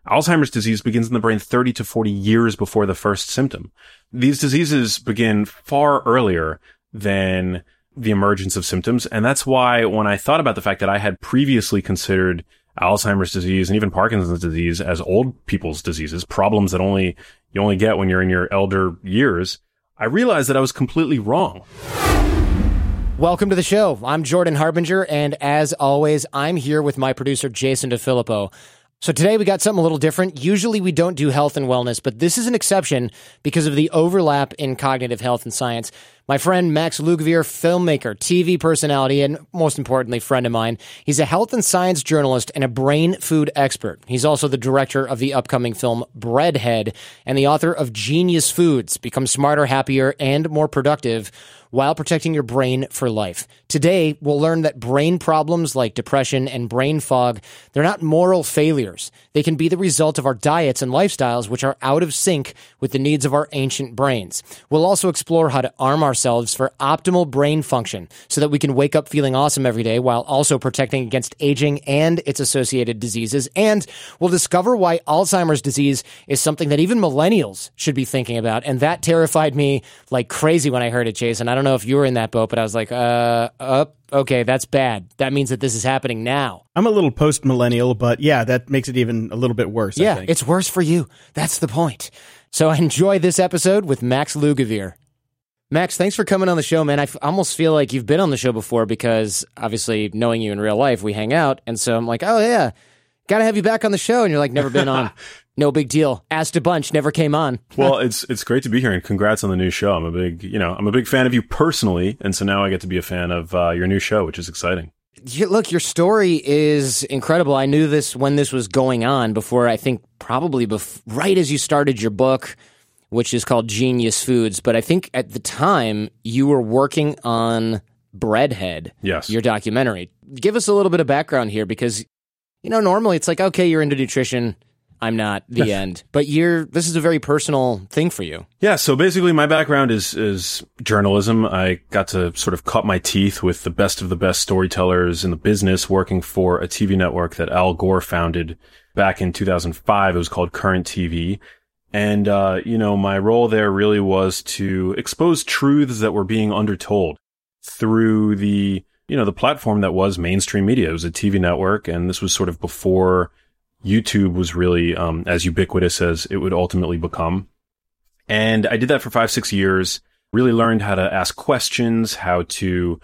Alzheimer's disease begins in the brain 30 to 40 years before the first symptom. These diseases begin far earlier than the emergence of symptoms. And that's why when I thought about the fact that I had previously considered Alzheimer's disease and even Parkinson's disease as old people's diseases, problems that you only get when you're in your elder years, I realized that I was completely wrong. Welcome to the show. I'm Jordan Harbinger, and as always, I'm here with my producer, Jason DeFilippo. So today we got something a little different. Usually we don't do health and wellness, but this is an exception because of the overlap in cognitive health and science. My friend Max Lugavere, filmmaker, TV personality, and most importantly, friend of mine. He's a health and science journalist and a brain food expert. He's also the director of the upcoming film Breadhead and the author of Genius Foods, Become Smarter, Happier, and More Productive while protecting your brain for life. Today, we'll learn that brain problems like depression and brain fog, they're not moral failures. They can be the result of our diets and lifestyles, which are out of sync with the needs of our ancient brains. We'll also explore how to arm ourselves for optimal brain function so that we can wake up feeling awesome every day while also protecting against aging and its associated diseases. And we'll discover why Alzheimer's disease is something that even millennials should be thinking about. And that terrified me like crazy when I heard it, Jason. I don't know if you were in that boat, but I was like, okay, that's bad. That means that this is happening now. I'm a little post-millennial, but yeah, that makes it even a little bit worse, Yeah, I think. It's worse for you. That's the point. So enjoy this episode with Max Lugavere. Max, thanks for coming on the show, man. I almost feel like you've been on the show before because obviously knowing you in real life, we hang out. And so I'm like, oh yeah, got to have you back on the show. And you're like, never been on. No big deal. Asked a bunch, never came on. Well, it's great to be here, and congrats on the new show. I'm a big fan of you personally, and so now I get to be a fan of your new show, which is exciting. Look, your story is incredible. I knew this when this was going on before, I think probably right as you started your book, which is called Genius Foods. But I think at the time you were working on Breadhead, yes, your documentary. Give us a little bit of background here because, normally it's like, okay, you're into nutrition. I'm not, the end. But this is a very personal thing for you. Yeah, so basically my background is journalism. I got to sort of cut my teeth with the best storytellers in the business working for a TV network that Al Gore founded back in 2005. It was called Current TV. And, my role there really was to expose truths that were being undertold through the platform that was mainstream media. It was a TV network, and this was sort of before YouTube was really as ubiquitous as it would ultimately become. And I did that for 5-6 years, really learned how to ask questions, how to,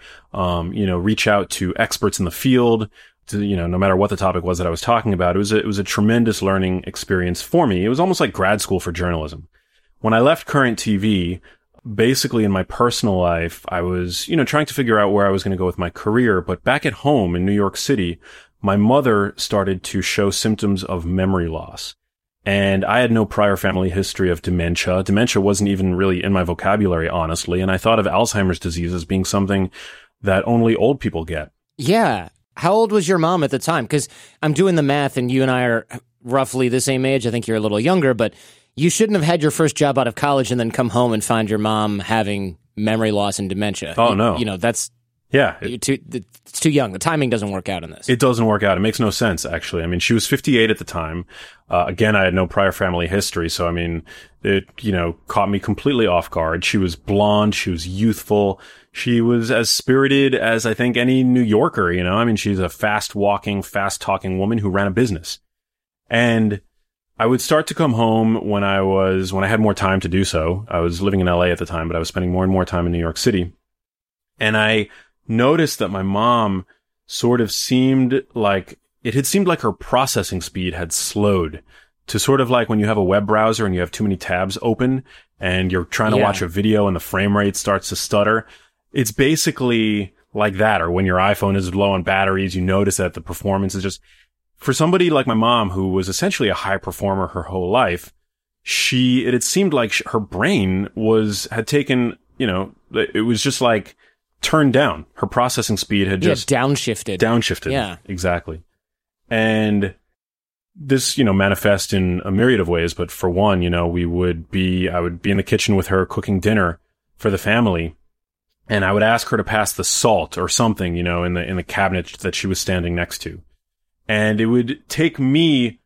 reach out to experts in the field to, no matter what the topic was that I was talking about. It was a tremendous learning experience for me. It was almost like grad school for journalism. When I left Current TV, basically in my personal life, I was, trying to figure out where I was going to go with my career. But back at home in New York City, my mother started to show symptoms of memory loss. And I had no prior family history of dementia. Dementia wasn't even really in my vocabulary, honestly. And I thought of Alzheimer's disease as being something that only old people get. Yeah. How old was your mom at the time? Because I'm doing the math and you and I are roughly the same age. I think you're a little younger, but you shouldn't have had your first job out of college and then come home and find your mom having memory loss and dementia. Oh, no. That's... Yeah. It's too young. The timing doesn't work out in this. It doesn't work out. It makes no sense, actually. I mean, she was 58 at the time. Again, I had no prior family history. So, I mean, it, caught me completely off guard. She was blonde. She was youthful. She was as spirited as I think any New Yorker, I mean, she's a fast walking, fast talking woman who ran a business. And I would start to come home when I had more time to do so. I was living in LA at the time, but I was spending more and more time in New York City. And I noticed that my mom sort of seemed like her processing speed had slowed to sort of like when you have a web browser and you have too many tabs open and you're trying to watch a video and the frame rate starts to stutter. It's basically like that. Or when your iPhone is low on batteries, you notice that the performance is just, for somebody like my mom, who was essentially a high performer her whole life, it seemed like her brain had taken, it was just like, turned down. Her processing speed had just downshifted. Yeah, exactly. And this, manifests in a myriad of ways. But for one, I would be in the kitchen with her cooking dinner for the family. And I would ask her to pass the salt or something, in the cabinet that she was standing next to. And it would take me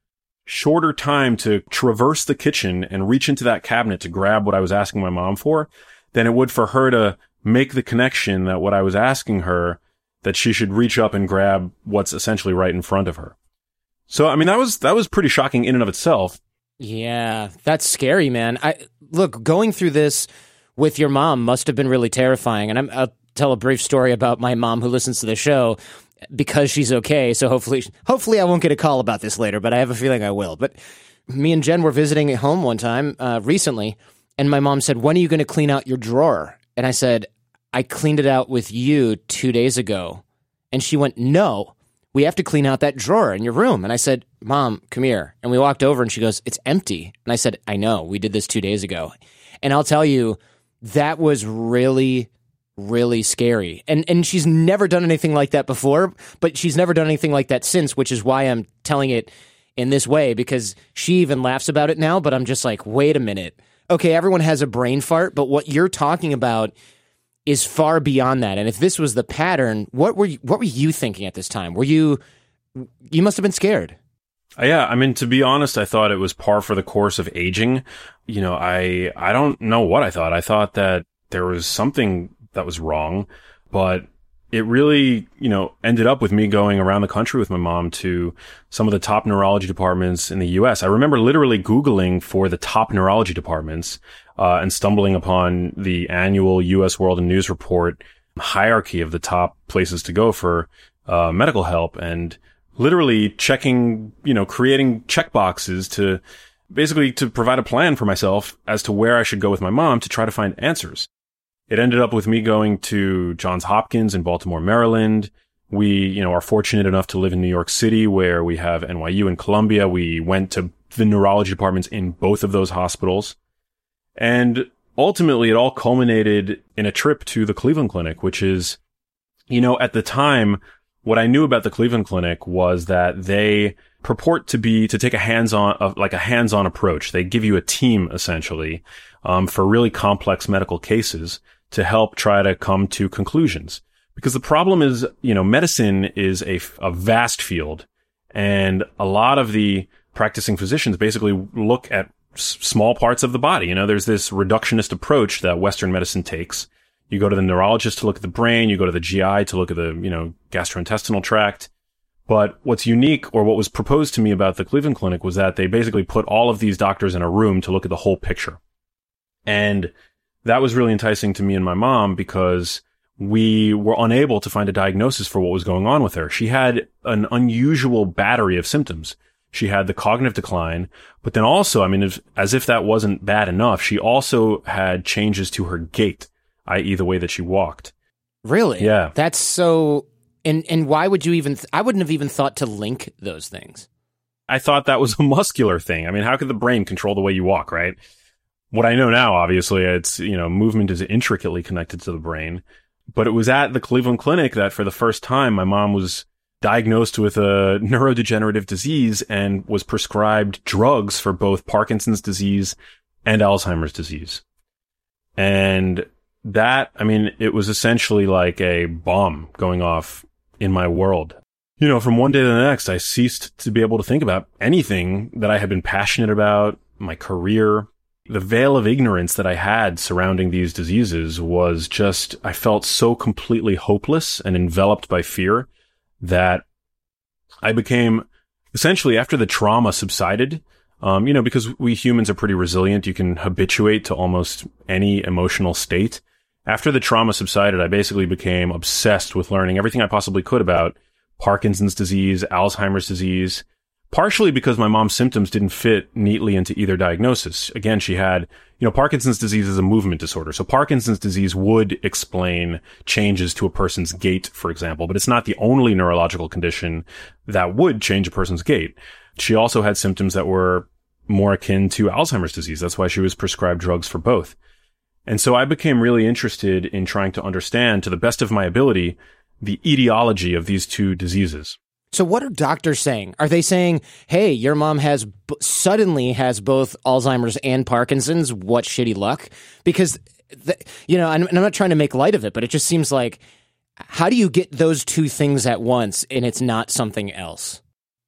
shorter time to traverse the kitchen and reach into that cabinet to grab what I was asking my mom for than it would for her to make the connection that what I was asking her, that she should reach up and grab what's essentially right in front of her. So, I mean, that was pretty shocking in and of itself. Yeah, that's scary, man. Look, going through this with your mom must have been really terrifying. And I'll tell a brief story about my mom who listens to the show because she's okay. So hopefully I won't get a call about this later, but I have a feeling I will. But me and Jen were visiting at home one time recently, and my mom said, "When are you going to clean out your drawer?" And I said, "I cleaned it out with you 2 days ago." And she went, "No, we have to clean out that drawer in your room." And I said, "Mom, come here." And we walked over and she goes, "It's empty." And I said, "I know, we did this 2 days ago." And I'll tell you, that was really, really scary. And she's never done anything like that before, but she's never done anything like that since, which is why I'm telling it in this way, because she even laughs about it now, but I'm just like, wait a minute. Okay, everyone has a brain fart, but what you're talking about is far beyond that. And if this was the pattern, what were you thinking at this time? You must have been scared. Yeah, I mean, to be honest, I thought it was par for the course of aging. You know, I don't know what I thought. I thought that there was something that was wrong, but it really, ended up with me going around the country with my mom to some of the top neurology departments in the US. I remember literally Googling for the top neurology departments, and stumbling upon the annual US World and News Report hierarchy of the top places to go for, medical help, and literally checking, creating check boxes to basically to provide a plan for myself as to where I should go with my mom to try to find answers. It ended up with me going to Johns Hopkins in Baltimore, Maryland. We, are fortunate enough to live in New York City, where we have NYU and Columbia. We went to the neurology departments in both of those hospitals. And ultimately, it all culminated in a trip to the Cleveland Clinic, which is, at the time, what I knew about the Cleveland Clinic was that they purport to take a hands-on approach. They give you a team, essentially, for really complex medical cases to help try to come to conclusions. Because the problem is, medicine is a vast field, and a lot of the practicing physicians basically look at small parts of the body. There's this reductionist approach that Western medicine takes. You go to the neurologist to look at the brain, you go to the GI to look at the, gastrointestinal tract. But what's unique, or what was proposed to me about the Cleveland Clinic, was that they basically put all of these doctors in a room to look at the whole picture. And that was really enticing to me and my mom, because we were unable to find a diagnosis for what was going on with her. She had an unusual battery of symptoms. She had the cognitive decline, but then also, as if that wasn't bad enough, she also had changes to her gait, i.e. the way that she walked. Really? Yeah. That's so... And why would you even... I wouldn't have even thought to link those things. I thought that was a muscular thing. How could the brain control the way you walk, right? What I know now, obviously, it's, movement is intricately connected to the brain. But it was at the Cleveland Clinic that for the first time, my mom was diagnosed with a neurodegenerative disease and was prescribed drugs for both Parkinson's disease and Alzheimer's disease. And that, it was essentially like a bomb going off in my world. From one day to the next, I ceased to be able to think about anything that I had been passionate about, my career. The veil of ignorance that I had surrounding these diseases was just, I felt so completely hopeless and enveloped by fear that I became, essentially, after the trauma subsided, because we humans are pretty resilient, you can habituate to almost any emotional state. After the trauma subsided, I basically became obsessed with learning everything I possibly could about Parkinson's disease, Alzheimer's disease, partially because my mom's symptoms didn't fit neatly into either diagnosis. Again, she had, Parkinson's disease is a movement disorder. So Parkinson's disease would explain changes to a person's gait, for example, but it's not the only neurological condition that would change a person's gait. She also had symptoms that were more akin to Alzheimer's disease. That's why she was prescribed drugs for both. And so I became really interested in trying to understand, to the best of my ability, the etiology of these two diseases. So what are doctors saying? Are they saying, hey, your mom suddenly has both Alzheimer's and Parkinson's? What shitty luck? Because, I'm not trying to make light of it, but it just seems like, how do you get those two things at once and it's not something else?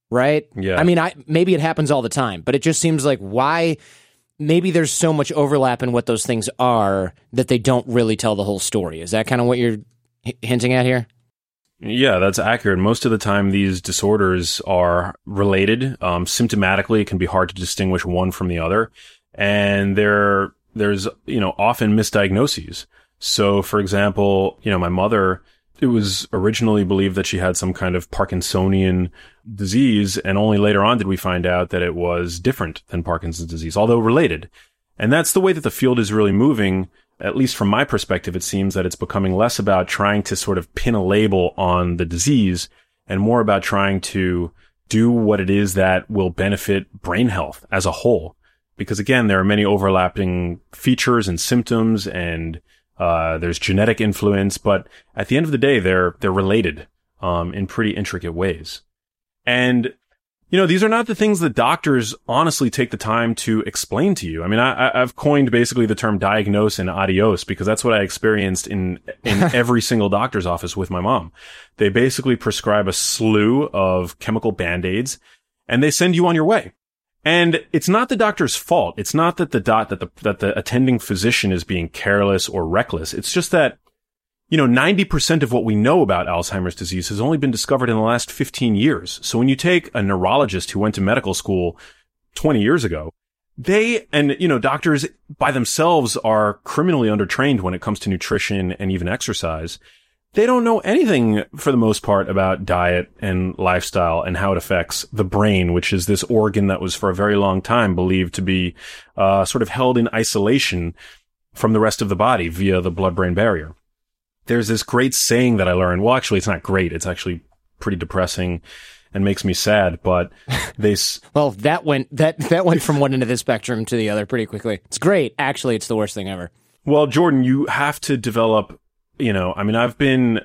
right? Yeah. I mean, maybe it happens all the time, but it just seems like why maybe there's so much overlap in what those things are that they don't really tell the whole story. Is that kind of what you're hinting at here? Yeah, that's accurate. Most of the time, these disorders are related. Symptomatically, it can be hard to distinguish one from the other. And there's, often misdiagnoses. So, for example, my mother, it was originally believed that she had some kind of Parkinsonian disease, and only later on did we find out that it was different than Parkinson's disease, although related. And that's the way that the field is really moving. At least from my perspective, it seems that it's becoming less about trying to sort of pin a label on the disease and more about trying to do what it is that will benefit brain health as a whole. Because again, there are many overlapping features and symptoms, and there's genetic influence, but at the end of the day, they're related in pretty intricate ways. And these are not the things that doctors honestly take the time to explain to you. I mean, I've coined basically the term diagnose and adios because that's what I experienced in every single doctor's office with my mom. They basically prescribe a slew of chemical Band-Aids and they send you on your way. And it's not the doctor's fault. It's not that the attending physician is being careless or reckless. It's just that 90% of what we know about Alzheimer's disease has only been discovered in the last 15 years. So when you take a neurologist who went to medical school 20 years ago, doctors by themselves are criminally undertrained when it comes to nutrition and even exercise. They don't know anything for the most part about diet and lifestyle and how it affects the brain, which is this organ that was for a very long time believed to be sort of held in isolation from the rest of the body via the blood-brain barrier. There's this great saying that I learned. Well, actually, it's not great. It's actually pretty depressing and makes me sad, but well, that went from one end of the spectrum to the other pretty quickly. It's great. Actually, it's the worst thing ever. Well, Jordan, you have to develop, I've been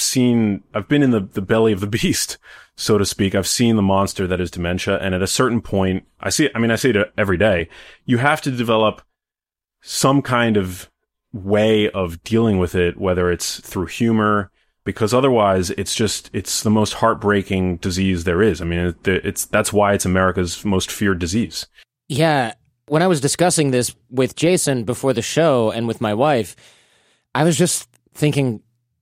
in the belly of the beast, so to speak. I've seen the monster that is dementia. And at a certain point, I see it every day. You have to develop some kind of way of dealing with it, whether it's through humor, because otherwise it's the most heartbreaking disease there is. I mean, that's why it's America's most feared disease. Yeah. When I was discussing this with Jason before the show and with my wife, I was just thinking,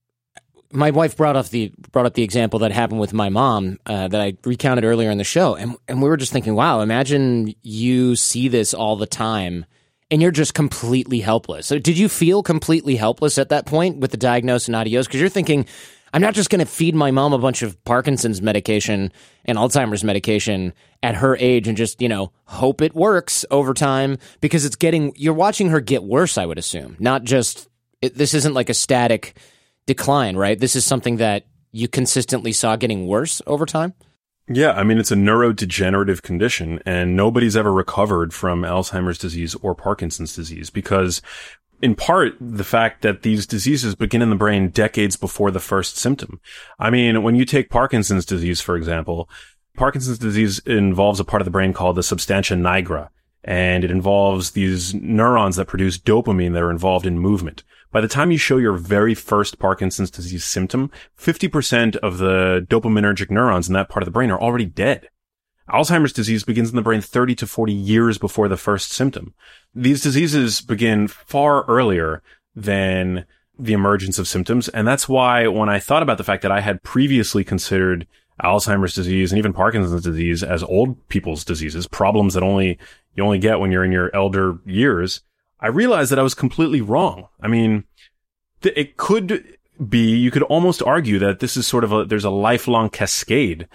my wife brought up the example that happened with my mom that I recounted earlier in the show. And we were just thinking, wow, imagine you see this all the time and you're just completely helpless. So did you feel completely helpless at that point with the diagnose and adios? Because you're thinking, I'm not just going to feed my mom a bunch of Parkinson's medication and Alzheimer's medication at her age and just, hope it works over time, because you're watching her get worse, I would assume. Not just, this isn't like a static decline, right? This is something that you consistently saw getting worse over time? Yeah, I mean, it's a neurodegenerative condition, and nobody's ever recovered from Alzheimer's disease or Parkinson's disease because, in part, the fact that these diseases begin in the brain decades before the first symptom. I mean, when you take Parkinson's disease, for example, Parkinson's disease involves a part of the brain called the substantia nigra, and it involves these neurons that produce dopamine that are involved in movement. By the time you show your very first Parkinson's disease symptom, 50% of the dopaminergic neurons in that part of the brain are already dead. Alzheimer's disease begins in the brain 30 to 40 years before the first symptom. These diseases begin far earlier than the emergence of symptoms, and that's why when I thought about the fact that I had previously considered Alzheimer's disease and even Parkinson's disease as old people's diseases, problems that you only get when you're in your elder years, I realized that I was completely wrong. I mean, it could be, you could almost argue that this is sort of there's a lifelong cascade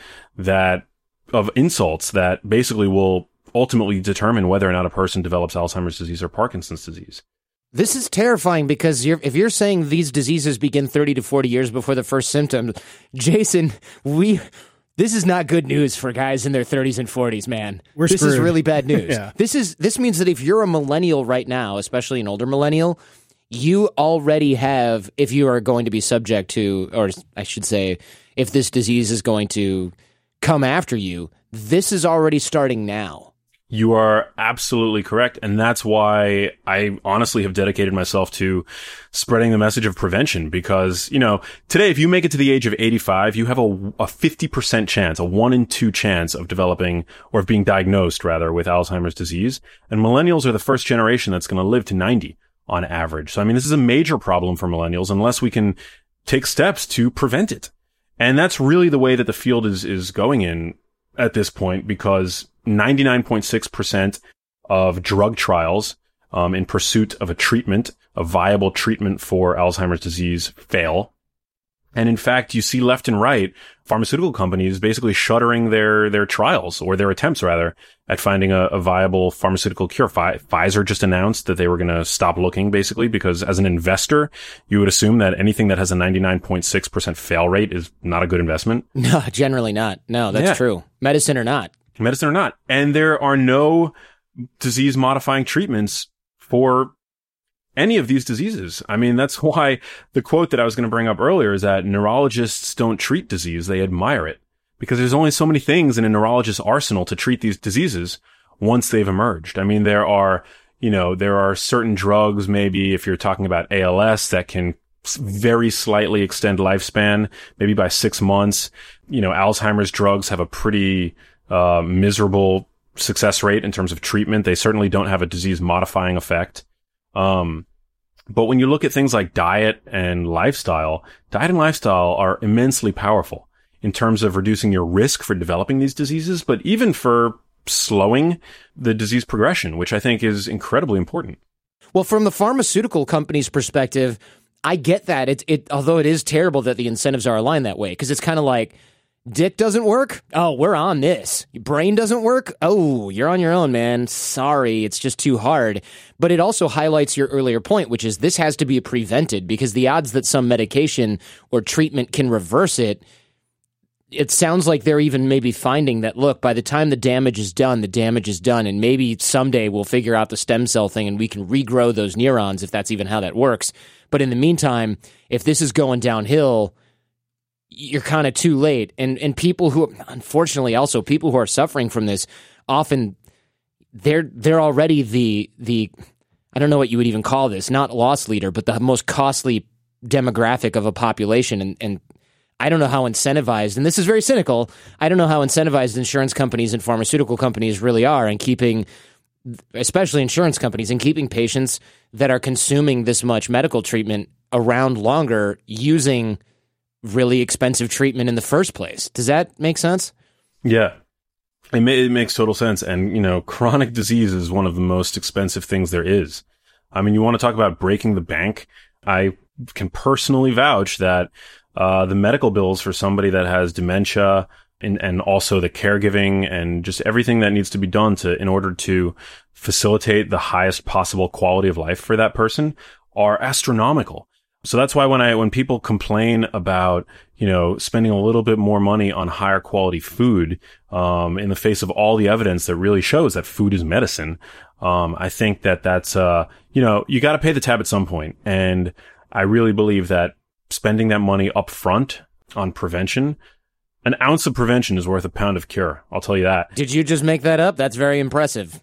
of insults that basically will ultimately determine whether or not a person develops Alzheimer's disease or Parkinson's disease. This is terrifying because if you're saying these diseases begin 30 to 40 years before the first symptom, Jason, this is not good news for guys in their 30s and 40s, man. This is really bad news. Yeah. This means that if you're a millennial right now, especially an older millennial, you already have, if you are going to be subject to, or I should say, if this disease is going to come after you, this is already starting now. You are absolutely correct. And that's why I honestly have dedicated myself to spreading the message of prevention because, today, if you make it to the age of 85, you have a 50% chance, a 1 in 2 chance of developing or of being diagnosed rather with Alzheimer's disease. And millennials are the first generation that's going to live to 90 on average. So, this is a major problem for millennials unless we can take steps to prevent it. And that's really the way that the field is going in at this point because 99.6% of drug trials in pursuit of a viable treatment for Alzheimer's disease fail. And in fact, you see left and right pharmaceutical companies basically shuttering their trials or their attempts rather at finding a viable pharmaceutical cure. Pfizer just announced that they were going to stop looking basically because as an investor, you would assume that anything that has a 99.6% fail rate is not a good investment. No, generally not. No, that's true. Medicine or not. And there are no disease modifying treatments for any of these diseases. That's why the quote that I was going to bring up earlier is that neurologists don't treat disease, they admire it. Because there's only so many things in a neurologist's arsenal to treat these diseases once they've emerged. There are certain drugs, maybe if you're talking about ALS, that can very slightly extend lifespan, maybe by 6 months. Alzheimer's drugs have a pretty miserable success rate in terms of treatment. They certainly don't have a disease modifying effect. But when you look at things like diet and lifestyle are immensely powerful in terms of reducing your risk for developing these diseases, but even for slowing the disease progression, which I think is incredibly important. Well, from the pharmaceutical company's perspective, I get that. Although it is terrible that the incentives are aligned that way, because it's kind of like, dick doesn't work? Oh, we're on this. Your brain doesn't work? Oh, you're on your own, man. Sorry, it's just too hard. But it also highlights your earlier point, which is this has to be prevented because the odds that some medication or treatment can reverse it sounds like they're even maybe finding that, look, by the time the damage is done, and maybe someday we'll figure out the stem cell thing and we can regrow those neurons if that's even how that works. But in the meantime, if this is going downhill, you're kind of too late. And people who, unfortunately, also people who are suffering from this, often they're already the I don't know what you would even call this, not loss leader, but the most costly demographic of a population. And I don't know how incentivized, and this is very cynical, I don't know how incentivized insurance companies and pharmaceutical companies really are in keeping, especially insurance companies, in keeping patients that are consuming this much medical treatment around longer using really expensive treatment in the first place. Does that make sense? Yeah, it makes total sense. And, chronic disease is one of the most expensive things there is. You want to talk about breaking the bank? I can personally vouch that the medical bills for somebody that has dementia and also the caregiving and just everything that needs to be done in order to facilitate the highest possible quality of life for that person are astronomical. So that's why when people complain about, spending a little bit more money on higher quality food, in the face of all the evidence that really shows that food is medicine, I think that's, you got to pay the tab at some point. And I really believe that spending that money up front on prevention, an ounce of prevention is worth a pound of cure. I'll tell you that. Did you just make that up? That's very impressive.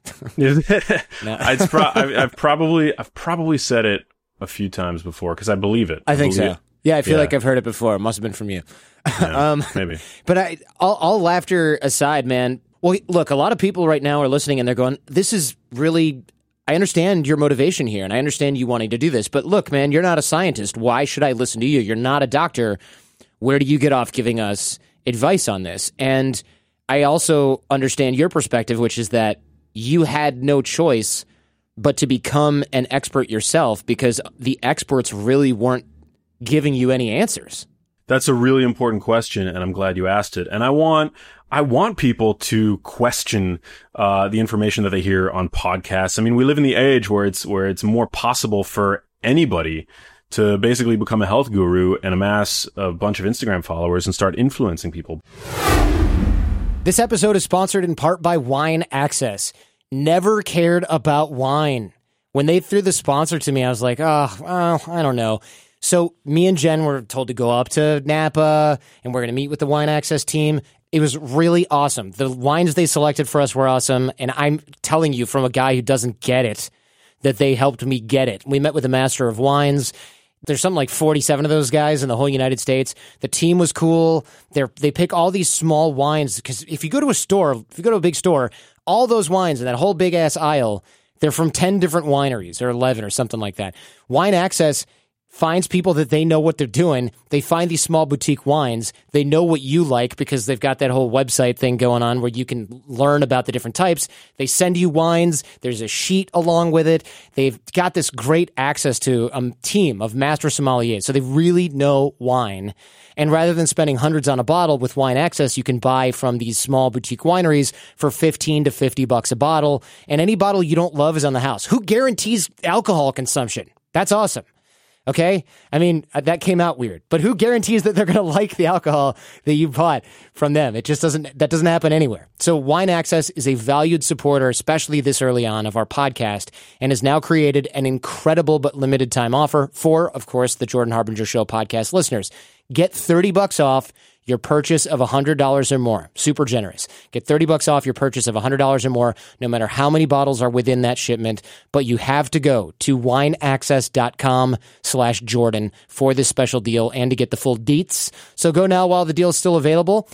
No. I've probably said it a few times before because I believe it. I think so. Yeah, I feel like I've heard it before. It must have been from you. Yeah, maybe. But all laughter aside, man. Well, look, a lot of people right now are listening and they're going, this is really, I understand your motivation here and I understand you wanting to do this. But look, man, you're not a scientist. Why should I listen to you? You're not a doctor. Where do you get off giving us advice on this? And I also understand your perspective, which is that you had no choice but to become an expert yourself because the experts really weren't giving you any answers. That's a really important question, and I'm glad you asked it. And I want people to question the information that they hear on podcasts. We live in the age where it's more possible for anybody to basically become a health guru and amass a bunch of Instagram followers and start influencing people. This episode is sponsored in part by Wine Access. Never cared about wine. When they threw the sponsor to me, I was like, I don't know. So me and Jen were told to go up to Napa and we're going to meet with the Wine Access team. It was really awesome. The wines they selected for us were awesome. And I'm telling you from a guy who doesn't get it that they helped me get it. We met with a master of wines. There's something like 47 of those guys in the whole United States. The team was cool. They pick all these small wines because if you go to a big store, all those wines in that whole big ass aisle, they're from 10 different wineries or 11 or something like that. Wine Access finds people that they know what they're doing. They find these small boutique wines. They know what you like because they've got that whole website thing going on where you can learn about the different types. They send you wines. There's a sheet along with it. They've got this great access to a team of master sommeliers. So they really know wine. And rather than spending hundreds on a bottle with Wine Access, you can buy from these small boutique wineries for $15 to $50 a bottle. And any bottle you don't love is on the house. Who guarantees alcohol consumption? That's awesome. Okay? I mean, that came out weird, but who guarantees that they're going to like the alcohol that you bought from them? That doesn't happen anywhere. So Wine Access is a valued supporter, especially this early on of our podcast, and has now created an incredible but limited time offer for, of course, the Jordan Harbinger Show podcast listeners. Get $30 off your purchase of $100 or more. Super generous. Get $30 off your purchase of $100 or more, no matter how many bottles are within that shipment. But you have to go to wineaccess.com/Jordan for this special deal and to get the full deets. So go now while the deal is still available.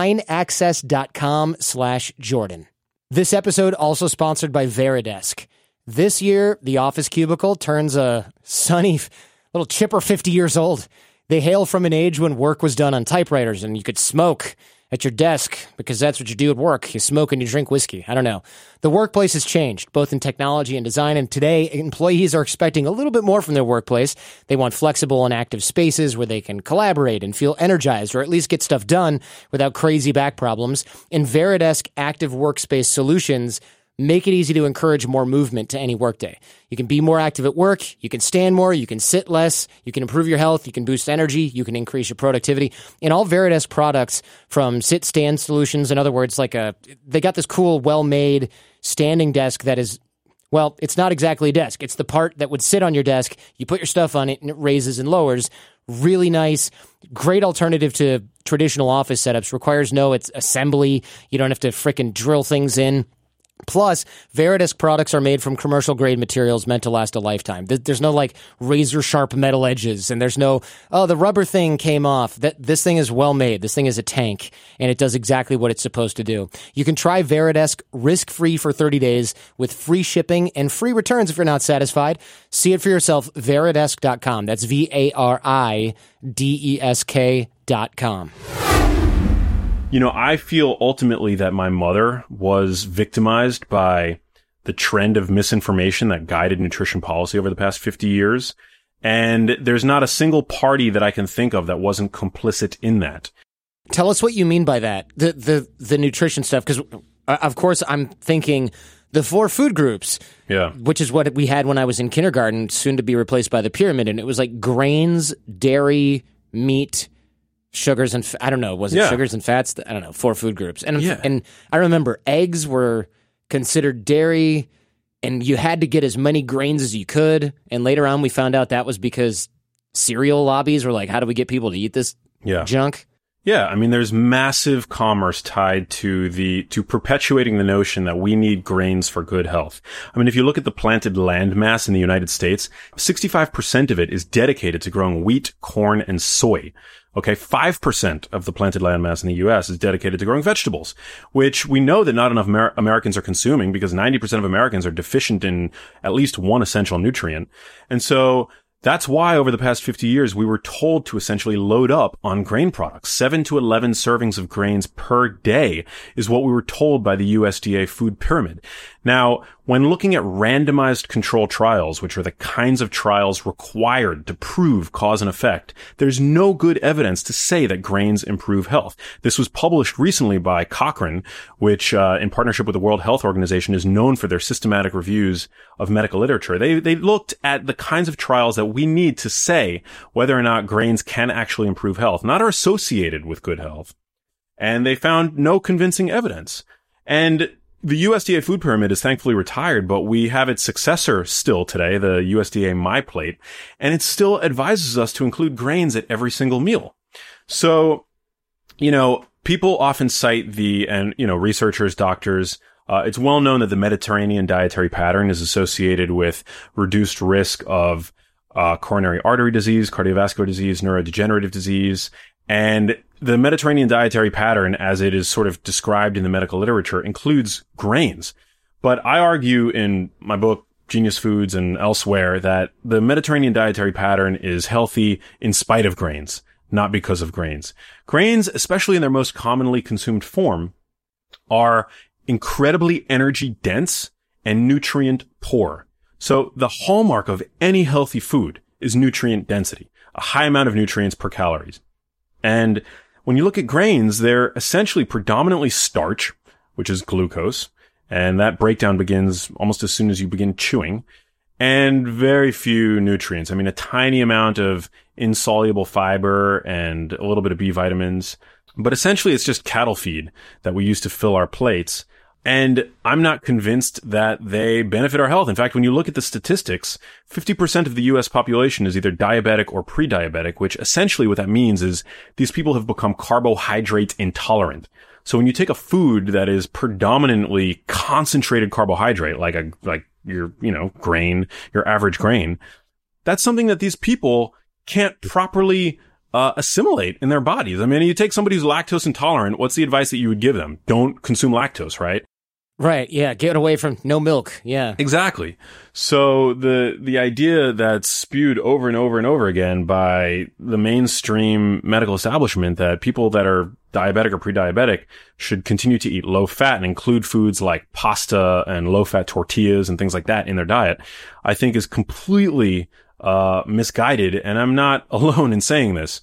Wineaccess.com/Jordan. This episode also sponsored by Veridesk. This year, the office cubicle turns a sunny little chipper 50 years old. They hail from an age when work was done on typewriters and you could smoke at your desk because that's what you do at work. You smoke and you drink whiskey. I don't know. The workplace has changed, both in technology and design, and today employees are expecting a little bit more from their workplace. They want flexible and active spaces where they can collaborate and feel energized or at least get stuff done without crazy back problems. And Veridesk Active Workspace Solutions make it easy to encourage more movement to any workday. You can be more active at work. You can stand more. You can sit less. You can improve your health. You can boost energy. You can increase your productivity. And all Veridesk products, from sit-stand solutions, in other words, they got this cool, well-made standing desk that is, well, it's not exactly a desk. It's the part that would sit on your desk. You put your stuff on it and it raises and lowers. Really nice. Great alternative to traditional office setups. Requires no assembly. You don't have to frickin' drill things in. Plus, Veridesk products are made from commercial-grade materials meant to last a lifetime. There's no, razor-sharp metal edges, and there's no, the rubber thing came off. This thing is well-made. This thing is a tank, and it does exactly what it's supposed to do. You can try Veridesk risk-free for 30 days with free shipping and free returns if you're not satisfied. See it for yourself, Veridesk.com. That's VARIDESK.com. You know, I feel ultimately that my mother was victimized by the trend of misinformation that guided nutrition policy over the past 50 years. And there's not a single party that I can think of that wasn't complicit in that. Tell us what you mean by that, the nutrition stuff, because, of course, I'm thinking the 4 food groups, which is what we had when I was in kindergarten, soon to be replaced by the pyramid. And it was like grains, dairy, meat, sugars and I don't know, was it sugars and fats? I don't know, 4 food groups. And I remember eggs were considered dairy and you had to get as many grains as you could. And later on we found out that was because cereal lobbies were like, how do we get people to eat this junk? Yeah, I mean, there's massive commerce tied to perpetuating the notion that we need grains for good health. I mean, if you look at the planted land mass in the United States, 65% of it is dedicated to growing wheat, corn, and soy. Okay, 5% of the planted land mass in the U.S. is dedicated to growing vegetables, which we know that not enough Americans are consuming because 90% of Americans are deficient in at least one essential nutrient. And so that's why over the past 50 years, we were told to essentially load up on grain products. 7 to 11 servings of grains per day is what we were told by the USDA food pyramid. Now, when looking at randomized control trials, which are the kinds of trials required to prove cause and effect, there's no good evidence to say that grains improve health. This was published recently by Cochrane, which, in partnership with the World Health Organization, is known for their systematic reviews of medical literature. They looked at the kinds of trials that we need to say whether or not grains can actually improve health, not are associated with good health. And they found no convincing evidence. And the USDA food pyramid is thankfully retired, but we have its successor still today, the USDA MyPlate, and it still advises us to include grains at every single meal. So, you know, people often cite researchers, doctors, it's well known that the Mediterranean dietary pattern is associated with reduced risk of coronary artery disease, cardiovascular disease, neurodegenerative disease. And the Mediterranean dietary pattern, as it is sort of described in the medical literature, includes grains. But I argue in my book, Genius Foods, and elsewhere, that the Mediterranean dietary pattern is healthy in spite of grains, not because of grains. Grains, especially in their most commonly consumed form, are incredibly energy dense and nutrient poor. So the hallmark of any healthy food is nutrient density, a high amount of nutrients per calories. And when you look at grains, they're essentially predominantly starch, which is glucose, and that breakdown begins almost as soon as you begin chewing, and very few nutrients. I mean, a tiny amount of insoluble fiber and a little bit of B vitamins, but essentially it's just cattle feed that we use to fill our plates. And I'm not convinced that they benefit our health. In fact, when you look at the statistics, 50% of the US population is either diabetic or pre-diabetic, which essentially what that means is these people have become carbohydrate intolerant. So when you take a food that is predominantly concentrated carbohydrate, like your, grain, your average grain, that's something that these people can't properly assimilate in their bodies. I mean, you take somebody who's lactose intolerant, what's the advice that you would give them? Don't consume lactose, right? Right. Yeah. Get away from no milk. Yeah. Exactly. So the idea that's spewed over and over and over again by the mainstream medical establishment that people that are diabetic or pre-diabetic should continue to eat low fat and include foods like pasta and low fat tortillas and things like that in their diet, I think is completely misguided. And I'm not alone in saying this.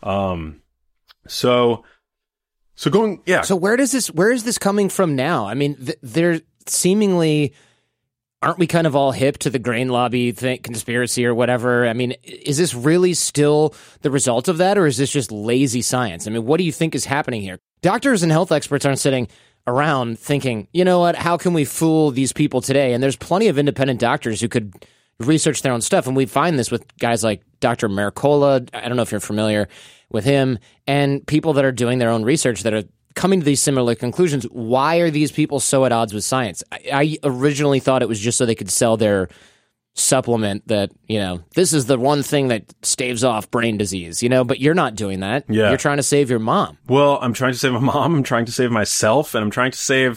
So where is this coming from now? I mean, they're seemingly, aren't we kind of all hip to the grain lobby conspiracy or whatever? I mean, is this really still the result of that, or is this just lazy science? I mean, what do you think is happening here? Doctors and health experts aren't sitting around thinking, you know what, how can we fool these people today? And there's plenty of independent doctors who could research their own stuff. And we find this with guys like Dr. Mercola. I don't know if you're familiar with him, and people that are doing their own research that are coming to these similar conclusions. Why are these people so at odds with science? I originally thought it was just so they could sell their supplement that, this is the one thing that staves off brain disease, but you're not doing that. Yeah. You're trying to save your mom. Well, I'm trying to save my mom. I'm trying to save myself, and I'm trying to save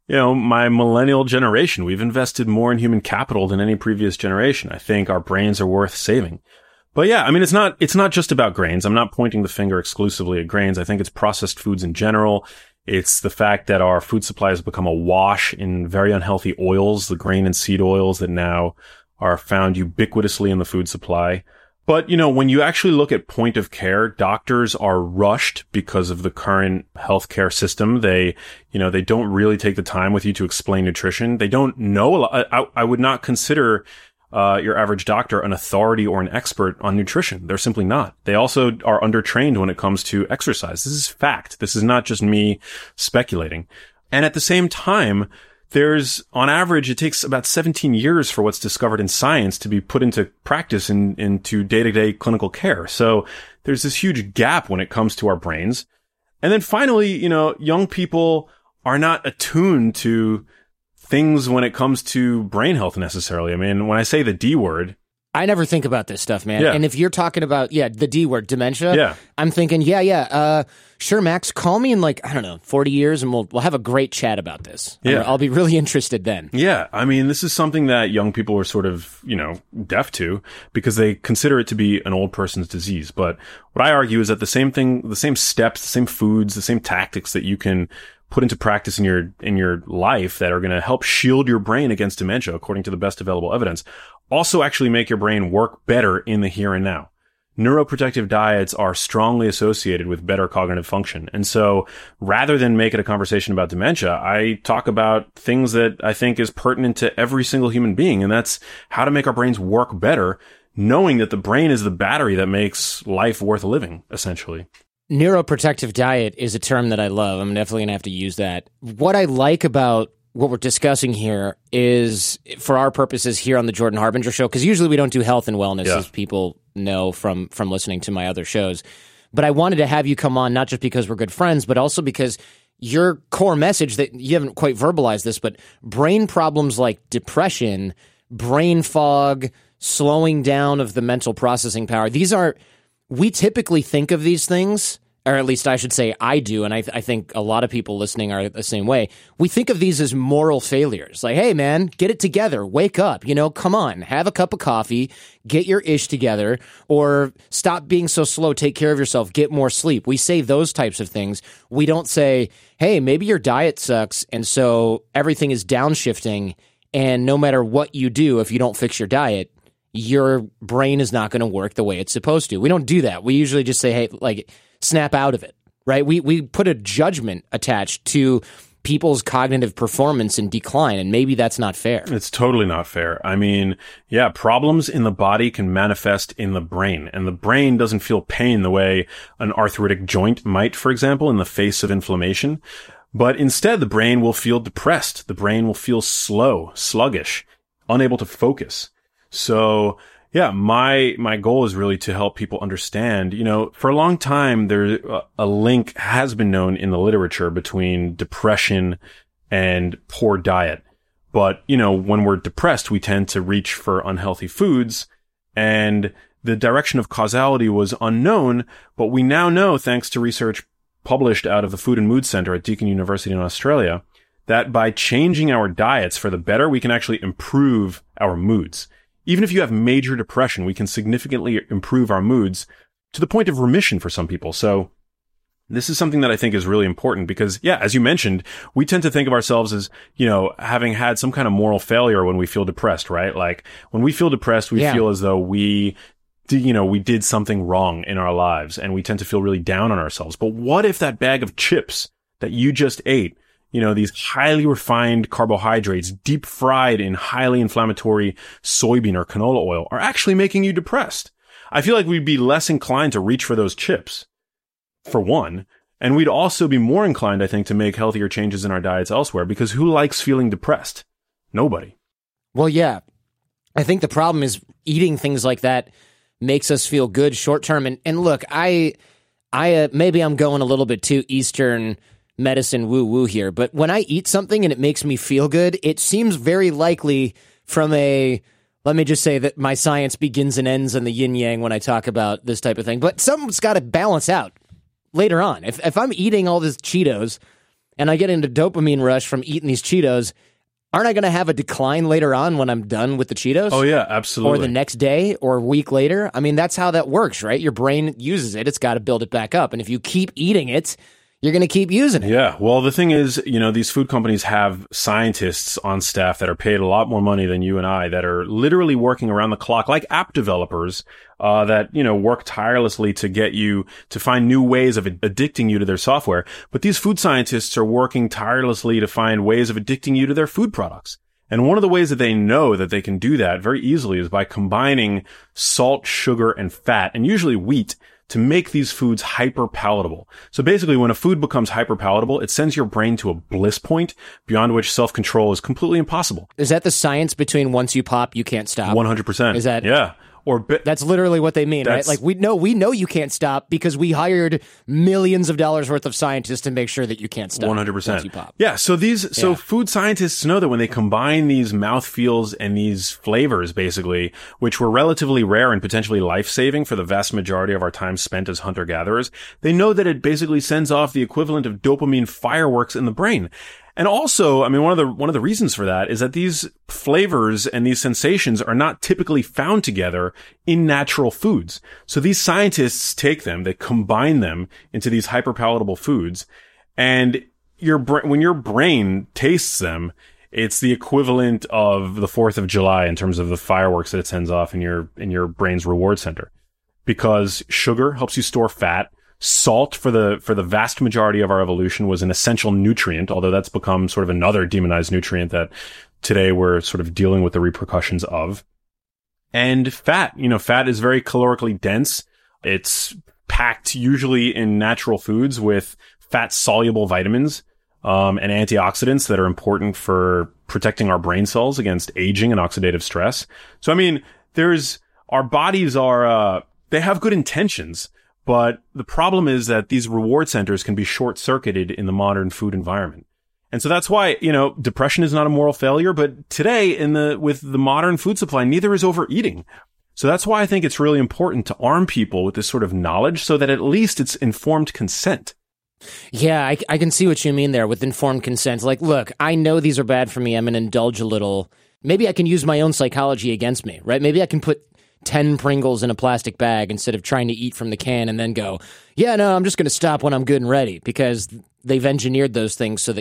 my millennial generation. We've invested more in human capital than any previous generation. I think our brains are worth saving. But yeah, I mean, it's not just about grains. I'm not pointing the finger exclusively at grains. I think it's processed foods in general. It's the fact that our food supply has become awash in very unhealthy oils, the grain and seed oils that now are found ubiquitously in the food supply. But, when you actually look at point of care, doctors are rushed because of the current healthcare system. They don't really take the time with you to explain nutrition. They don't know a lot. I would not consider your average doctor an authority or an expert on nutrition. They're simply not. They also are undertrained when it comes to exercise. This is fact. This is not just me speculating. And at the same time, on average, it takes about 17 years for what's discovered in science to be put into practice into day-to-day clinical care. So there's this huge gap when it comes to our brains. And then finally, young people are not attuned to things when it comes to brain health necessarily. I mean, when I say the D word, I never think about this stuff, man. Yeah. And if you're talking about, the D word, dementia, I'm thinking, sure, Max, call me in 40 years and we'll have a great chat about this. Yeah. I'll be really interested then. Yeah. I mean, this is something that young people are sort of, deaf to because they consider it to be an old person's disease. But what I argue is that the same steps, the same foods, the same tactics that you can put into practice in your life that are going to help shield your brain against dementia, according to the best available evidence, also actually make your brain work better in the here and now. Neuroprotective diets are strongly associated with better cognitive function. And so rather than make it a conversation about dementia, I talk about things that I think is pertinent to every single human being. And that's how to make our brains work better, knowing that the brain is the battery that makes life worth living, essentially. Neuroprotective diet is a term that I love. I'm definitely going to have to use that. What I like about what we're discussing here is, for our purposes here on the Jordan Harbinger Show, because usually we don't do health and wellness, as people know from listening to my other shows. But I wanted to have you come on, not just because we're good friends, but also because your core message that you haven't quite verbalized this, but brain problems like depression, brain fog, slowing down of the mental processing power. We typically think of these things, or at least I should say I do, and I think a lot of people listening are the same way. We think of these as moral failures. Like, hey, man, get it together. Wake up. Come on. Have a cup of coffee. Get your ish together. Or stop being so slow. Take care of yourself. Get more sleep. We say those types of things. We don't say, hey, maybe your diet sucks, and so everything is downshifting, and no matter what you do, if you don't fix your diet, your brain is not going to work the way it's supposed to. We don't do that. We usually just say, hey, like, snap out of it, right? We put a judgment attached to people's cognitive performance and decline, and maybe that's not fair. It's totally not fair. I mean, yeah, problems in the body can manifest in the brain, and the brain doesn't feel pain the way an arthritic joint might, for example, in the face of inflammation. But instead, the brain will feel depressed. The brain will feel slow, sluggish, unable to focus. So yeah, my goal is really to help people understand, for a long time, a link has been known in the literature between depression and poor diet. But, when we're depressed, we tend to reach for unhealthy foods, and the direction of causality was unknown, but we now know, thanks to research published out of the Food and Mood Center at Deakin University in Australia, that by changing our diets for the better, we can actually improve our moods. Even if you have major depression, we can significantly improve our moods to the point of remission for some people. So this is something that I think is really important because, yeah, as you mentioned, we tend to think of ourselves as, having had some kind of moral failure when we feel depressed, right? Like when we feel depressed, we feel as though we did something wrong in our lives, and we tend to feel really down on ourselves. But what if that bag of chips that you just ate, these highly refined carbohydrates, deep fried in highly inflammatory soybean or canola oil, are actually making you depressed? I feel like we'd be less inclined to reach for those chips, for one. And we'd also be more inclined, I think, to make healthier changes in our diets elsewhere, because who likes feeling depressed? Nobody. Well, yeah. I think the problem is eating things like that makes us feel good short term. And look, I maybe I'm going a little bit too Eastern medicine woo-woo here, but when I eat something and it makes me feel good, it seems very likely from let me just say that my science begins and ends on the yin-yang when I talk about this type of thing, but something's got to balance out later on. If I'm eating all these Cheetos and I get into dopamine rush from eating these Cheetos, aren't I going to have a decline later on when I'm done with the Cheetos? Oh, yeah, absolutely. Or the next day or a week later? I mean, that's how that works, right? Your brain uses it. It's got to build it back up. And if you keep eating it, you're going to keep using it. Yeah. Well, the thing is, these food companies have scientists on staff that are paid a lot more money than you and I, that are literally working around the clock, like app developers, that, work tirelessly to get you to find new ways of addicting you to their software. But these food scientists are working tirelessly to find ways of addicting you to their food products. And one of the ways that they know that they can do that very easily is by combining salt, sugar, and fat, and usually wheat, to make these foods hyper palatable. So basically, when a food becomes hyper palatable, it sends your brain to a bliss point beyond which self-control is completely impossible. Is that the science between once you pop, you can't stop? 100%. Is that? Yeah. That's literally what they mean, right? Like we know you can't stop because we hired millions of dollars worth of scientists to make sure that you can't stop. 100%. Once you pop. Yeah. So food scientists know that when they combine these mouthfeels and these flavors, basically, which were relatively rare and potentially life-saving for the vast majority of our time spent as hunter-gatherers, they know that it basically sends off the equivalent of dopamine fireworks in the brain. And also, I mean, one of the reasons for that is that these flavors and these sensations are not typically found together in natural foods. So these scientists take them, they combine them into these hyperpalatable foods, and when your brain tastes them, it's the equivalent of the 4th of July in terms of the fireworks that it sends off in your brain's reward center. Because sugar helps you store fat. Salt, for the vast majority of our evolution, was an essential nutrient, although that's become sort of another demonized nutrient that today we're sort of dealing with the repercussions of. And fat, fat is very calorically dense. It's packed usually in natural foods with fat-soluble vitamins, and antioxidants that are important for protecting our brain cells against aging and oxidative stress. So, I mean, our bodies are, they have good intentions, But the problem is that these reward centers can be short-circuited in the modern food environment. And so that's why, depression is not a moral failure, but today with the modern food supply, neither is overeating. So that's why I think it's really important to arm people with this sort of knowledge so that at least it's informed consent. Yeah, I can see what you mean there with informed consent. Like, look, I know these are bad for me. I'm going to indulge a little. Maybe I can use my own psychology against me, right? Maybe I can put 10 Pringles in a plastic bag instead of trying to eat from the can and then go, yeah, no, I'm just going to stop when I'm good and ready, because they've engineered those things so that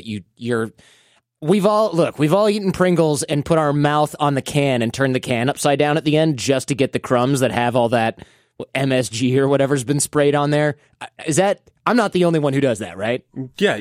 we've all eaten Pringles and put our mouth on the can and turned the can upside down at the end just to get the crumbs that have all that MSG or whatever's been sprayed on there. I'm not the only one who does that, right? Yeah,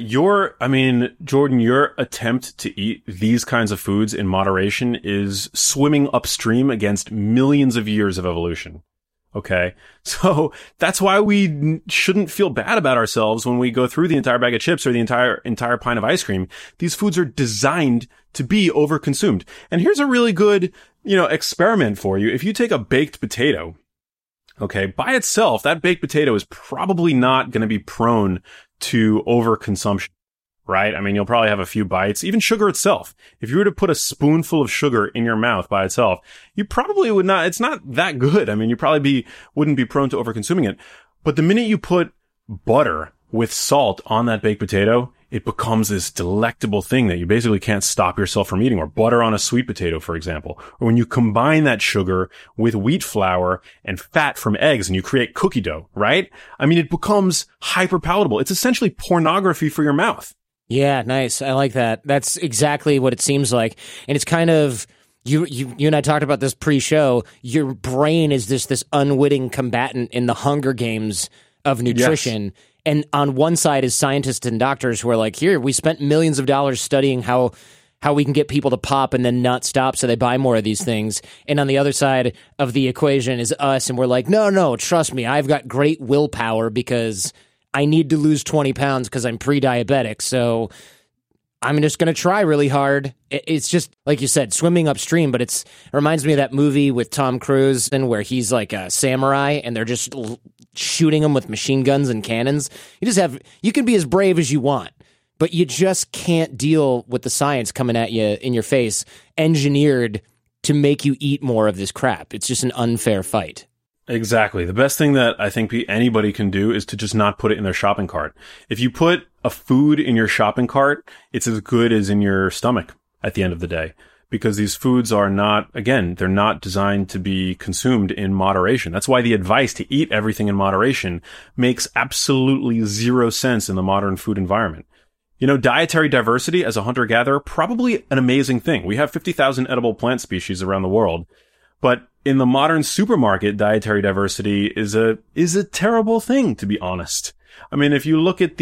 Jordan, your attempt to eat these kinds of foods in moderation is swimming upstream against millions of years of evolution. Okay? So that's why we shouldn't feel bad about ourselves when we go through the entire bag of chips or the entire pint of ice cream. These foods are designed to be overconsumed. And here's a really good, experiment for you. If you take a baked potato, okay, by itself, that baked potato is probably not going to be prone to overconsumption, right? I mean, you'll probably have a few bites. Even sugar itself. If you were to put a spoonful of sugar in your mouth by itself, you probably would not, it's not that good. I mean, you probably wouldn't be prone to overconsuming it. But the minute you put butter with salt on that baked potato, it becomes this delectable thing that you basically can't stop yourself from eating, or butter on a sweet potato, for example. Or when you combine that sugar with wheat flour and fat from eggs and you create cookie dough, right? I mean, it becomes hyper palatable. It's essentially pornography for your mouth. Yeah, nice. I like that. That's exactly what it seems like. And it's kind of, you and I talked about this pre-show. Your brain is this unwitting combatant in the Hunger Games of nutrition. Yes. And on one side is scientists and doctors who are like, here, we spent millions of dollars studying how we can get people to pop and then not stop so they buy more of these things. And on the other side of the equation is us, and we're like, no, trust me, I've got great willpower because I need to lose 20 pounds because I'm pre-diabetic, so I'm just going to try really hard. It's just, like you said, swimming upstream, but it reminds me of that movie with Tom Cruise and where he's like a samurai and they're just shooting him with machine guns and cannons. You can be as brave as you want, but you just can't deal with the science coming at you in your face, engineered to make you eat more of this crap. It's just an unfair fight. Exactly. The best thing that I think anybody can do is to just not put it in their shopping cart. If you put a food in your shopping cart, it's as good as in your stomach at the end of the day. Because these foods are not, again, they're not designed to be consumed in moderation. That's why the advice to eat everything in moderation makes absolutely zero sense in the modern food environment. Dietary diversity as a hunter-gatherer, probably an amazing thing. We have 50,000 edible plant species around the world. But in the modern supermarket, dietary diversity is a terrible thing, to be honest. I mean, if you look at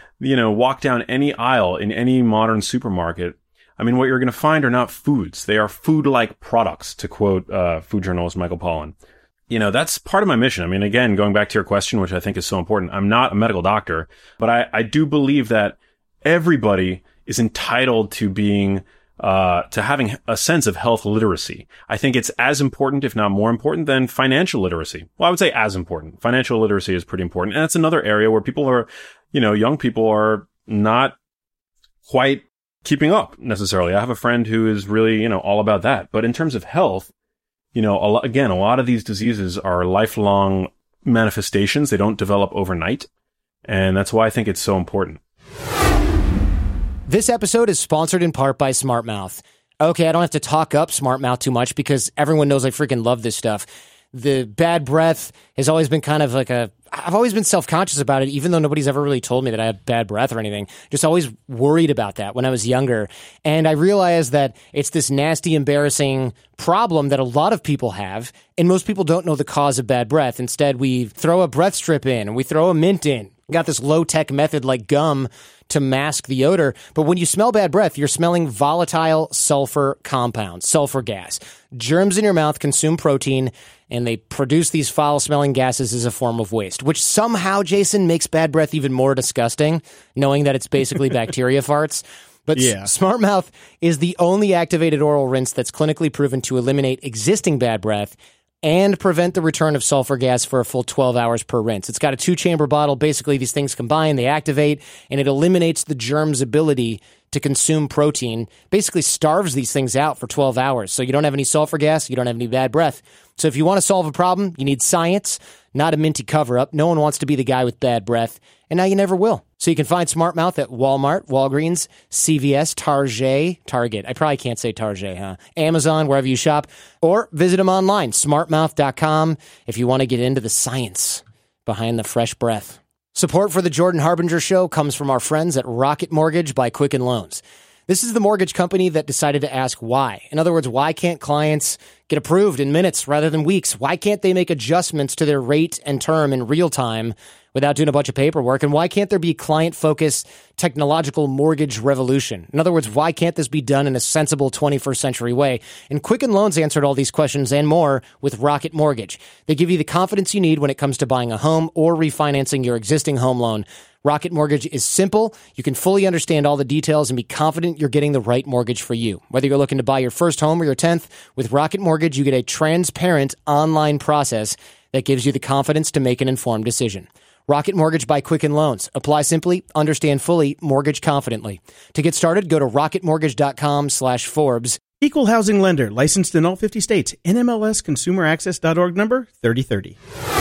walk down any aisle in any modern supermarket, I mean, what you're going to find are not foods. They are food-like products, to quote food journalist Michael Pollan. That's part of my mission. I mean, again, going back to your question, which I think is so important, I'm not a medical doctor, but I do believe that everybody is entitled to being to having a sense of health literacy. I think it's as important, if not more important, than financial literacy. Well, I would say as important. Financial literacy is pretty important. And that's another area where people are, young people are not quite keeping up necessarily. I have a friend who is really, all about that. But in terms of health, a lot of these diseases are lifelong manifestations. They don't develop overnight. And that's why I think it's so important. This episode is sponsored in part by SmartMouth. Okay, I don't have to talk up SmartMouth too much because everyone knows I freaking love this stuff. The bad breath has always been kind of like I've always been self-conscious about it, even though nobody's ever really told me that I had bad breath or anything. Just always worried about that when I was younger. And I realized that it's this nasty, embarrassing problem that a lot of people have, and most people don't know the cause of bad breath. Instead, we throw a breath strip in, and we throw a mint in. Got this low-tech method like gum to mask the odor. But when you smell bad breath, you're smelling volatile sulfur compounds, sulfur gas. Germs in your mouth consume protein, and they produce these foul-smelling gases as a form of waste, which somehow, Jason, makes bad breath even more disgusting, knowing that it's basically bacteria farts. But yeah. SmartMouth is the only activated oral rinse that's clinically proven to eliminate existing bad breath and prevent the return of sulfur gas for a full 12 hours per rinse. It's got a 2-chamber bottle. Basically, these things combine, they activate, and it eliminates the germ's ability to consume protein, basically starves these things out for 12 hours. So you don't have any sulfur gas, you don't have any bad breath. So if you want to solve a problem, you need science, not a minty cover-up. No one wants to be the guy with bad breath, and now you never will. So you can find Smart Mouth at Walmart, Walgreens, CVS, Target. I probably can't say Target, huh? Amazon, wherever you shop, or visit them online, smartmouth.com, if you want to get into the science behind the fresh breath. Support for the Jordan Harbinger Show comes from our friends at Rocket Mortgage by Quicken Loans. This is the mortgage company that decided to ask why. In other words, why can't clients get approved in minutes rather than weeks? Why can't they make adjustments to their rate and term in real time without doing a bunch of paperwork? And why can't there be client-focused technological mortgage revolution? In other words, why can't this be done in a sensible 21st century way? And Quicken Loans answered all these questions and more with Rocket Mortgage. They give you the confidence you need when it comes to buying a home or refinancing your existing home loan. Rocket Mortgage is simple. You can fully understand all the details and be confident you're getting the right mortgage for you. Whether you're looking to buy your first home or your 10th, with Rocket Mortgage, you get a transparent online process that gives you the confidence to make an informed decision. Rocket Mortgage by Quicken Loans. Apply simply, understand fully, mortgage confidently. To get started, go to rocketmortgage.com/Forbes. Equal housing lender, licensed in all 50 states. NMLSconsumeraccess.org number 3030.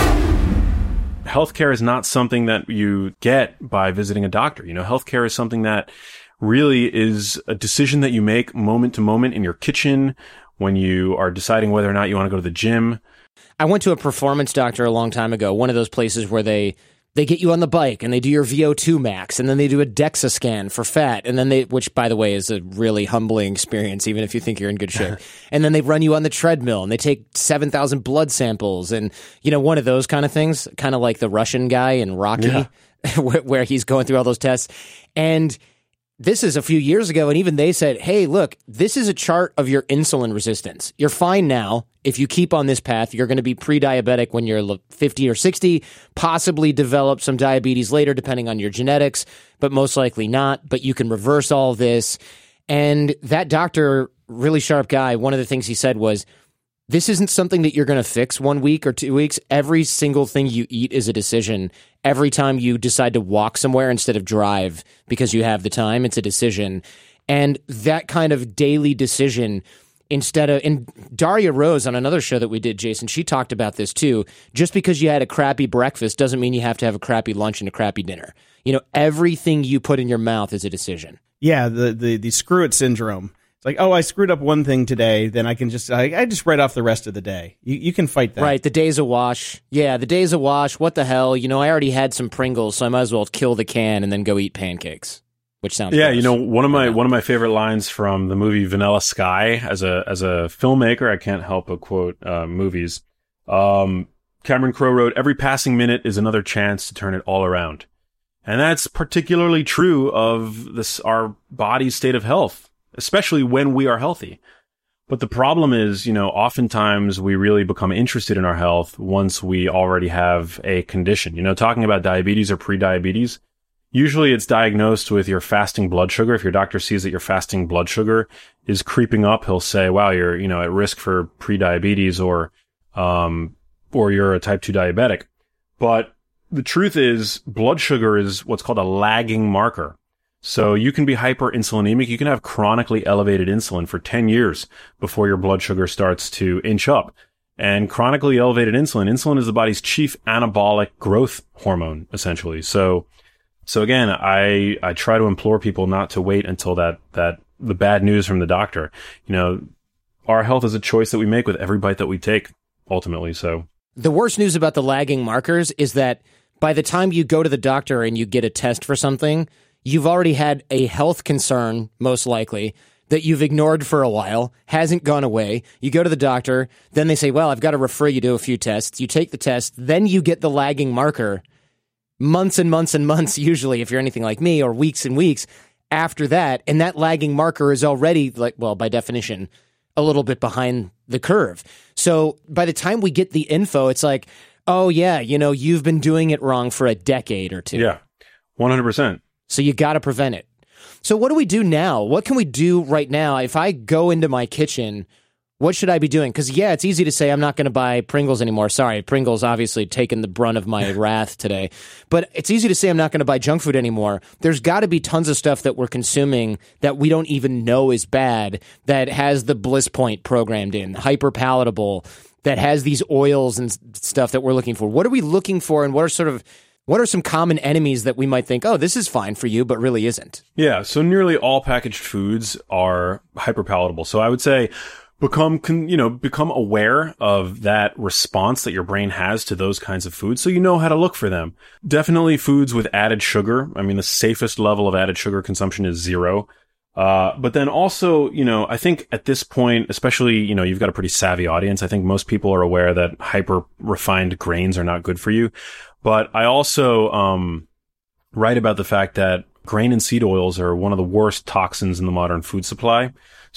Healthcare is not something that you get by visiting a doctor. You know, healthcare is something that really is a decision that you make moment to moment in your kitchen when you are deciding whether or not you want to go to the gym. I went to a performance doctor a long time ago, one of those places where they get you on the bike and they do your VO2 max and then they do a DEXA scan for fat. And then which by the way is a really humbling experience, even if you think you're in good shape. And then they run you on the treadmill and they take 7,000 blood samples and, you know, one of those kind of things, kind of like the Russian guy in Rocky, where he's going through all those tests. And this is a few years ago, and even they said, hey, look, this is a chart of your insulin resistance. You're fine now. If you keep on this path, you're going to be pre-diabetic when you're 50 or 60, possibly develop some diabetes later, depending on your genetics, but most likely not. But you can reverse all this. And that doctor, really sharp guy, one of the things he said was, this isn't something that you're going to fix 1 week or 2 weeks. Every single thing you eat is a decision. Every time you decide to walk somewhere instead of drive because you have the time, it's a decision. And that kind of daily decision and Daria Rose on another show that we did, Jason, she talked about this too. Just because you had a crappy breakfast doesn't mean you have to have a crappy lunch and a crappy dinner. You know, everything you put in your mouth is a decision. Yeah, the screw it syndrome. It's like, oh, I screwed up one thing today, then I can I just write off the rest of the day. You can fight that. Right, the day's a wash. Yeah, the day's a wash. What the hell? You know, I already had some Pringles, so I might as well kill the can and then go eat pancakes. Which sounds gross. You know, one of my favorite lines from the movie Vanilla Sky, as a filmmaker, I can't help but quote movies. Cameron Crowe wrote, "Every passing minute is another chance to turn it all around." And that's particularly true of our body's state of health, especially when we are healthy. But the problem is, you know, oftentimes we really become interested in our health once we already have a condition. You know, talking about diabetes or pre-diabetes, usually it's diagnosed with your fasting blood sugar. If your doctor sees that your fasting blood sugar is creeping up, he'll say, wow, you're, you know, at risk for pre-diabetes or you're a type 2 diabetic. But the truth is blood sugar is what's called a lagging marker. So you can be hyperinsulinemic. You can have chronically elevated insulin for 10 years before your blood sugar starts to inch up. And chronically elevated insulin is the body's chief anabolic growth hormone, essentially. So again, I try to implore people not to wait until that the bad news from the doctor. You know, our health is a choice that we make with every bite that we take, ultimately. So the worst news about the lagging markers is that by the time you go to the doctor and you get a test for something, you've already had a health concern, most likely, that you've ignored for a while, hasn't gone away. You go to the doctor, then they say, well, I've got to refer you to a few tests. You take the test, then you get the lagging marker months and months and months, usually, if you're anything like me, or weeks and weeks after that. And that lagging marker is already, like, well, by definition, a little bit behind the curve. So by the time we get the info, it's like, oh, yeah, you know, you've been doing it wrong for a decade or two. Yeah, 100%. So you got to prevent it. So what do we do now? What can we do right now? If I go into my kitchen, What should I be doing? Because, yeah, it's easy to say I'm not going to buy Pringles anymore. Sorry, Pringles obviously taken the brunt of my wrath today. But it's easy to say I'm not going to buy junk food anymore. There's got to be tons of stuff that we're consuming that we don't even know is bad, that has the Bliss Point programmed in, hyper palatable, that has these oils and stuff that we're looking for. What are we looking for, and what are some common enemies that we might think, oh, this is fine for you, but really isn't? Yeah, so nearly all packaged foods are hyperpalatable. So I would say become aware of that response that your brain has to those kinds of foods, so you know how to look for them. Definitely foods with added sugar. I mean, the safest level of added sugar consumption is 0. But then also, I think at this point, especially, you've got a pretty savvy audience. I think most people are aware that hyper refined grains are not good for you. But I also write about the fact that grain and seed oils are one of the worst toxins in the modern food supply.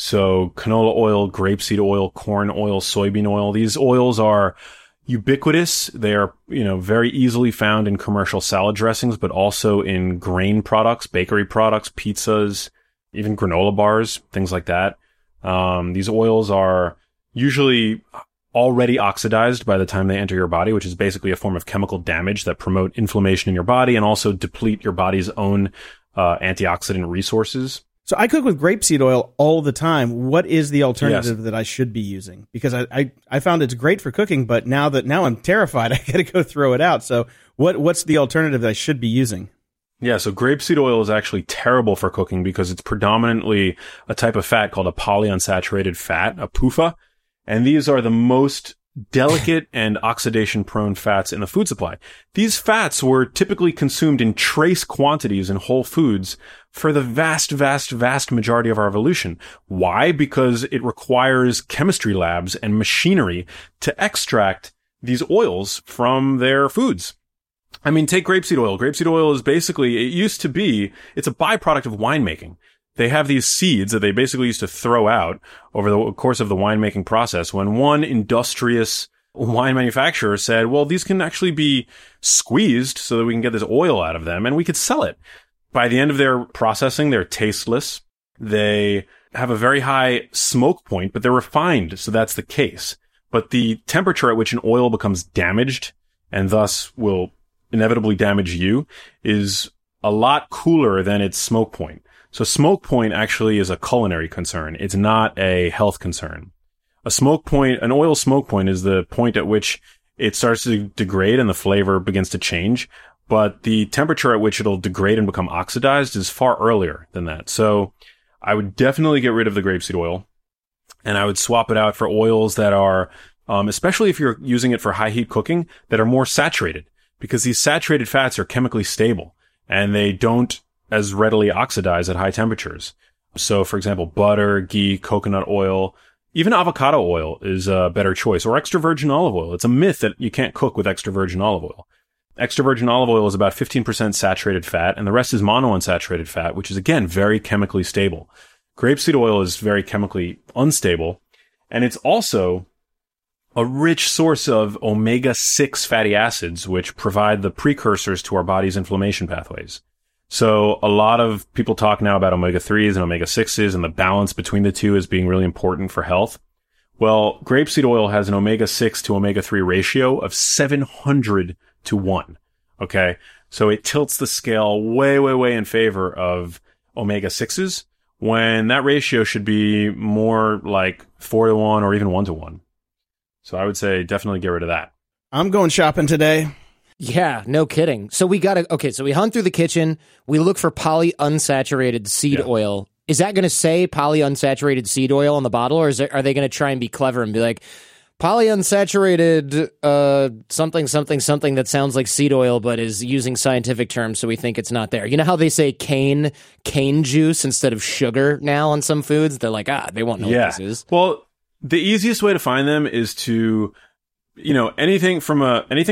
So canola oil, grapeseed oil, corn oil, soybean oil, these oils are ubiquitous. They are, very easily found in commercial salad dressings, but also in grain products, bakery products, pizzas, even granola bars, things like that. These oils are usually already oxidized by the time they enter your body, which is basically a form of chemical damage that promote inflammation in your body and also deplete your body's own antioxidant resources. So I cook with grapeseed oil all the time. What is the alternative that I should be using? Because I found it's great for cooking, but now I'm terrified, I got to go throw it out. So what's the alternative that I should be using? Yeah, so grapeseed oil is actually terrible for cooking because it's predominantly a type of fat called a polyunsaturated fat, a PUFA. And these are the most delicate and oxidation-prone fats in the food supply. These fats were typically consumed in trace quantities in whole foods for the vast, vast, vast majority of our evolution. Why? Because it requires chemistry labs and machinery to extract these oils from their foods. I mean, take grapeseed oil. Grapeseed oil is basically, it's a byproduct of winemaking. They have these seeds that they basically used to throw out over the course of the winemaking process when one industrious wine manufacturer said, well, these can actually be squeezed so that we can get this oil out of them and we could sell it. By the end of their processing, they're tasteless. They have a very high smoke point, but they're refined, so that's the case. But the temperature at which an oil becomes damaged and thus will inevitably damage you is a lot cooler than its smoke point. So smoke point actually is a culinary concern. It's not a health concern. An oil smoke point is the point at which it starts to degrade and the flavor begins to change. But the temperature at which it'll degrade and become oxidized is far earlier than that. So I would definitely get rid of the grapeseed oil and I would swap it out for oils that are, especially if you're using it for high heat cooking, that are more saturated, because these saturated fats are chemically stable and they don't as readily oxidize at high temperatures. So, for example, butter, ghee, coconut oil, even avocado oil is a better choice, or extra virgin olive oil. It's a myth that you can't cook with extra virgin olive oil. Extra virgin olive oil is about 15% saturated fat, and the rest is monounsaturated fat, which is, again, very chemically stable. Grapeseed oil is very chemically unstable, and it's also a rich source of omega-6 fatty acids, which provide the precursors to our body's inflammation pathways. So a lot of people talk now about omega-3s and omega-6s and the balance between the two as being really important for health. Well, grapeseed oil has an omega-6 to omega-3 ratio of 700 to 1. Okay. So it tilts the scale way, way, way in favor of omega-6s when that ratio should be more like 4 to 1 or even 1 to 1. So I would say definitely get rid of that. I'm going shopping today. Yeah, no kidding. So we hunt through the kitchen. We look for polyunsaturated seed oil. Is that going to say polyunsaturated seed oil on the bottle, or are they going to try and be clever and be like, polyunsaturated something, something, something that sounds like seed oil but is using scientific terms, so we think it's not there? You know how they say cane juice instead of sugar now on some foods? They're like, they won't know what this is. Well, the easiest way to find them is to, anything from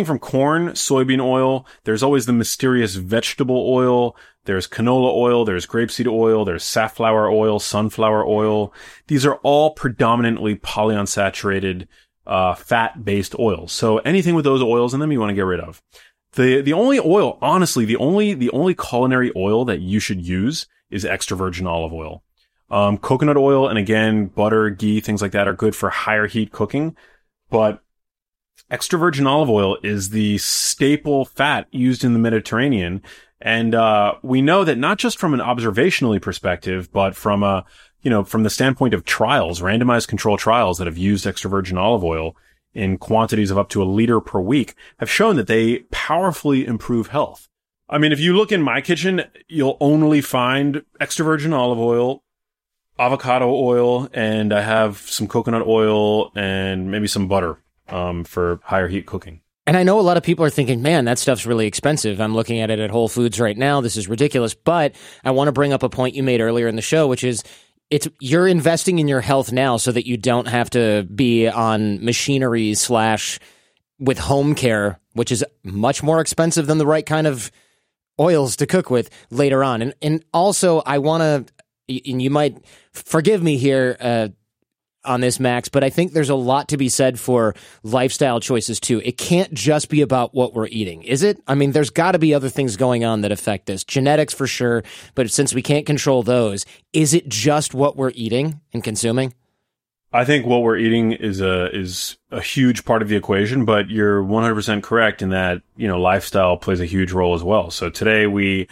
corn, soybean oil. There's always the mysterious vegetable oil. There's canola oil. There's grapeseed oil. There's safflower oil, sunflower oil. These are all predominantly polyunsaturated, fat-based oils. So anything with those oils in them, you want to get rid of. The only oil, honestly, the only culinary oil that you should use is extra virgin olive oil. Coconut oil and again, butter, ghee, things like that are good for higher heat cooking. But extra virgin olive oil is the staple fat used in the Mediterranean. And we know that not just from an observationally perspective, but from from the standpoint of trials, randomized control trials that have used extra virgin olive oil in quantities of up to 1 liter per week have shown that they powerfully improve health. I mean, if you look in my kitchen, you'll only find extra virgin olive oil, avocado oil, and I have some coconut oil and maybe some butter for higher heat cooking. And I know a lot of people are thinking, man, that stuff's really expensive. I'm looking at it at Whole Foods right now. This is ridiculous. But I want to bring up a point you made earlier in the show, which is you're investing in your health now so that you don't have to be on machinery / with home care, which is much more expensive than the right kind of oils to cook with later on. And also, I want to, and you might forgive me here on this, Max, but I think there's a lot to be said for lifestyle choices too. It can't just be about what we're eating, is it? I mean, there's got to be other things going on that affect this. Genetics for sure, but since we can't control those, is it just what we're eating and consuming? I think what we're eating is a huge part of the equation, but you're 100% correct in that, lifestyle plays a huge role as well. So today we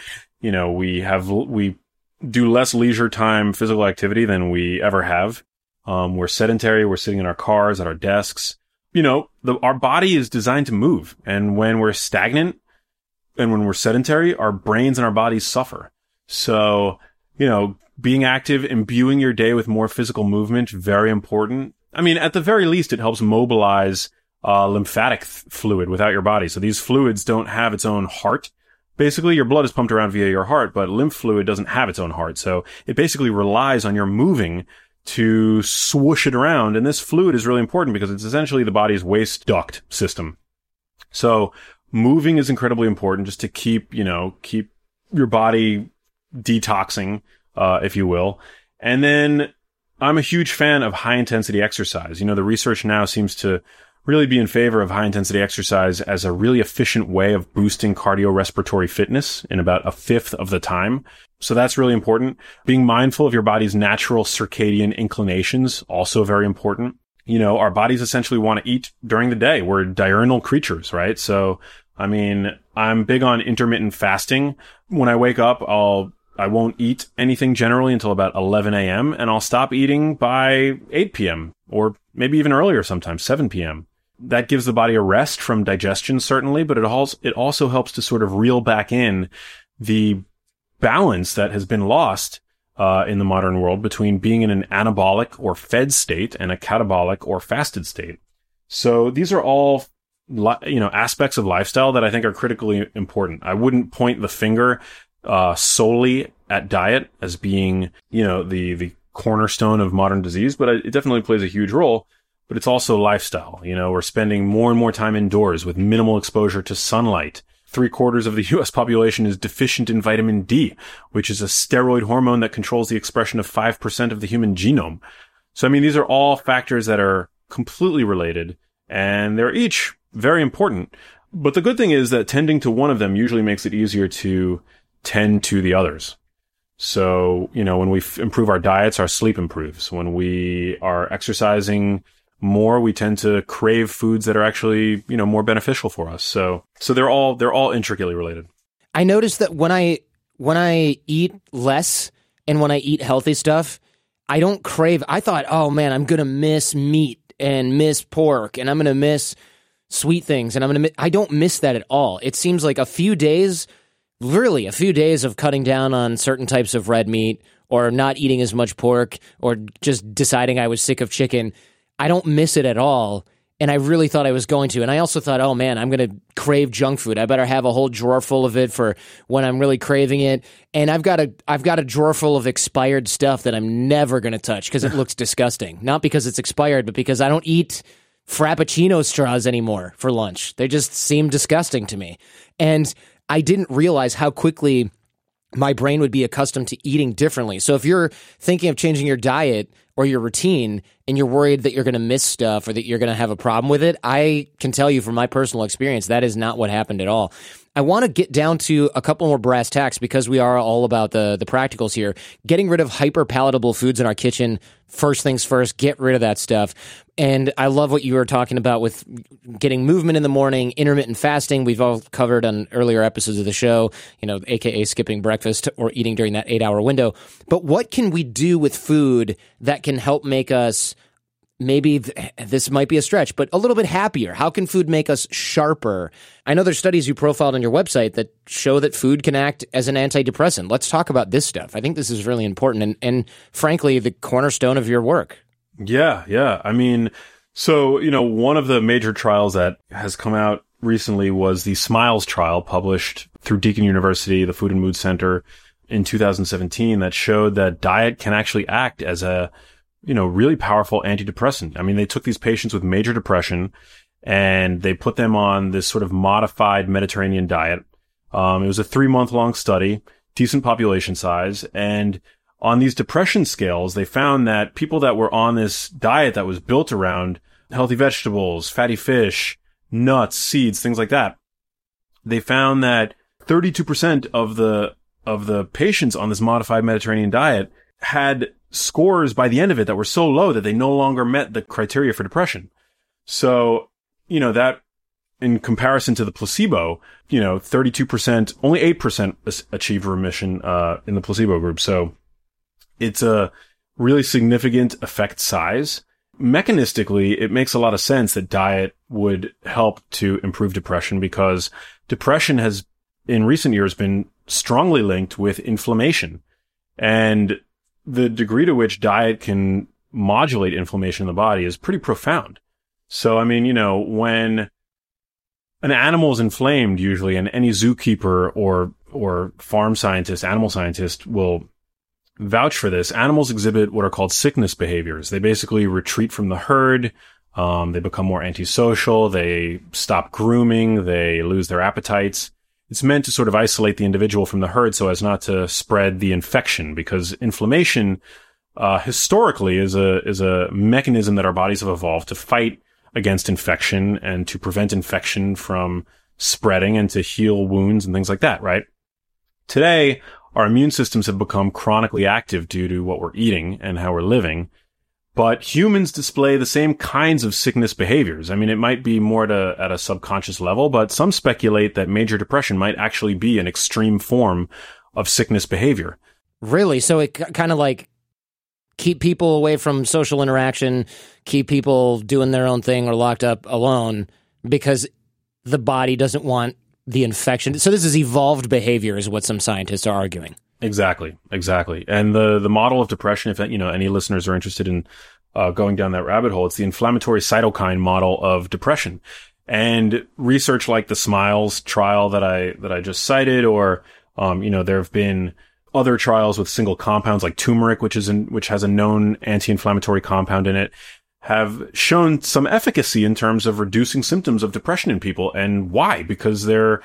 do less leisure time physical activity than we ever have. We're sedentary. We're sitting in our cars, at our desks. Our body is designed to move. And when we're stagnant and when we're sedentary, our brains and our bodies suffer. So, being active, imbuing your day with more physical movement, very important. I mean, at the very least, it helps mobilize lymphatic fluid without your body. So these fluids don't have its own heart. Basically, your blood is pumped around via your heart, but lymph fluid doesn't have its own heart. So it basically relies on your moving to swoosh it around. And this fluid is really important because it's essentially the body's waste duct system. So moving is incredibly important just to keep your body detoxing, if you will. And then I'm a huge fan of high intensity exercise. The research now seems to really be in favor of high intensity exercise as a really efficient way of boosting cardiorespiratory fitness in about 1/5 of the time. So that's really important. Being mindful of your body's natural circadian inclinations, also very important. Our bodies essentially want to eat during the day. We're diurnal creatures, right? So, I mean, I'm big on intermittent fasting. When I wake up, I won't eat anything generally until about 11 a.m. and I'll stop eating by 8 p.m. or maybe even earlier sometimes, 7 p.m. That gives the body a rest from digestion, certainly, but it also helps to sort of reel back in the balance that has been lost in the modern world between being in an anabolic or fed state and a catabolic or fasted state. So these are all aspects of lifestyle that I think are critically important. I wouldn't point the finger solely at diet as being, the cornerstone of modern disease, but it definitely plays a huge role. But it's also lifestyle. We're spending more and more time indoors with minimal exposure to sunlight. 3/4 of the U.S. population is deficient in vitamin D, which is a steroid hormone that controls the expression of 5% of the human genome. So, I mean, these are all factors that are completely related, and they're each very important. But the good thing is that tending to one of them usually makes it easier to tend to the others. So, when we improve our diets, our sleep improves. When we are exercising more, we tend to crave foods that are actually, more beneficial for us. So they're all intricately related. I noticed that when I eat less and when I eat healthy stuff, I don't crave. I thought, oh man, I'm going to miss meat and miss pork and I'm going to miss sweet things. And I don't miss that at all. It seems like a few days of cutting down on certain types of red meat or not eating as much pork or just deciding I was sick of chicken. I don't miss it at all, and I really thought I was going to. And I also thought, oh man, I'm going to crave junk food. I better have a whole drawer full of it for when I'm really craving it. And I've got a drawer full of expired stuff that I'm never going to touch because it looks disgusting. Not because it's expired, but because I don't eat Frappuccino straws anymore for lunch. They just seem disgusting to me. And I didn't realize how quickly my brain would be accustomed to eating differently. So if you're thinking of changing your diet or your routine and you're worried that you're going to miss stuff or that you're going to have a problem with it, I can tell you from my personal experience, that is not what happened at all. I want to get down to a couple more brass tacks because we are all about the practicals here. Getting rid of hyper-palatable foods in our kitchen, first things first, get rid of that stuff. And I love what you were talking about with getting movement in the morning, intermittent fasting. We've all covered on earlier episodes of the show, AKA skipping breakfast or eating during that 8-hour window. But what can we do with food that can help make us, maybe this might be a stretch, but a little bit happier? How can food make us sharper? I know there's studies you profiled on your website that show that food can act as an antidepressant. Let's talk about this stuff. I think this is really important and frankly, the cornerstone of your work. Yeah. I mean, so, one of the major trials that has come out recently was the SMILES trial published through Deakin University, the Food and Mood Center in 2017 that showed that diet can actually act as a really powerful antidepressant. I mean, they took these patients with major depression and they put them on this sort of modified Mediterranean diet. It was a 3-month-long study, decent population size. And on these depression scales, they found that people that were on this diet that was built around healthy vegetables, fatty fish, nuts, seeds, things like that, they found that 32% of the patients on this modified Mediterranean diet had scores by the end of it that were so low that they no longer met the criteria for depression. So, that in comparison to the placebo, 32%, only 8% achieved remission in the placebo group. So it's a really significant effect size. Mechanistically, it makes a lot of sense that diet would help to improve depression because depression has in recent years been strongly linked with inflammation. And the degree to which diet can modulate inflammation in the body is pretty profound. So, I mean, when an animal is inflamed, usually, and any zookeeper or farm scientist, animal scientist will vouch for this, animals exhibit what are called sickness behaviors. They basically retreat from the herd. They become more antisocial. They stop grooming. They lose their appetites. It's meant to sort of isolate the individual from the herd so as not to spread the infection, because inflammation historically is a mechanism that our bodies have evolved to fight against infection and to prevent infection from spreading and to heal wounds and things like that, right? Today, our immune systems have become chronically active due to what we're eating and how we're living. But humans display the same kinds of sickness behaviors. I mean, it might be more at a subconscious level, but some speculate that major depression might actually be an extreme form of sickness behavior. Really? So it kind of like keep people away from social interaction, keep people doing their own thing or locked up alone because the body doesn't want the infection. So this is evolved behavior is what some scientists are arguing. Exactly. And the model of depression, if any listeners are interested in going down that rabbit hole, it's the inflammatory cytokine model of depression. And research like the SMILES trial that I just cited, or there have been other trials with single compounds like turmeric, which has a known anti-inflammatory compound in it, have shown some efficacy in terms of reducing symptoms of depression in people. And why? Because they're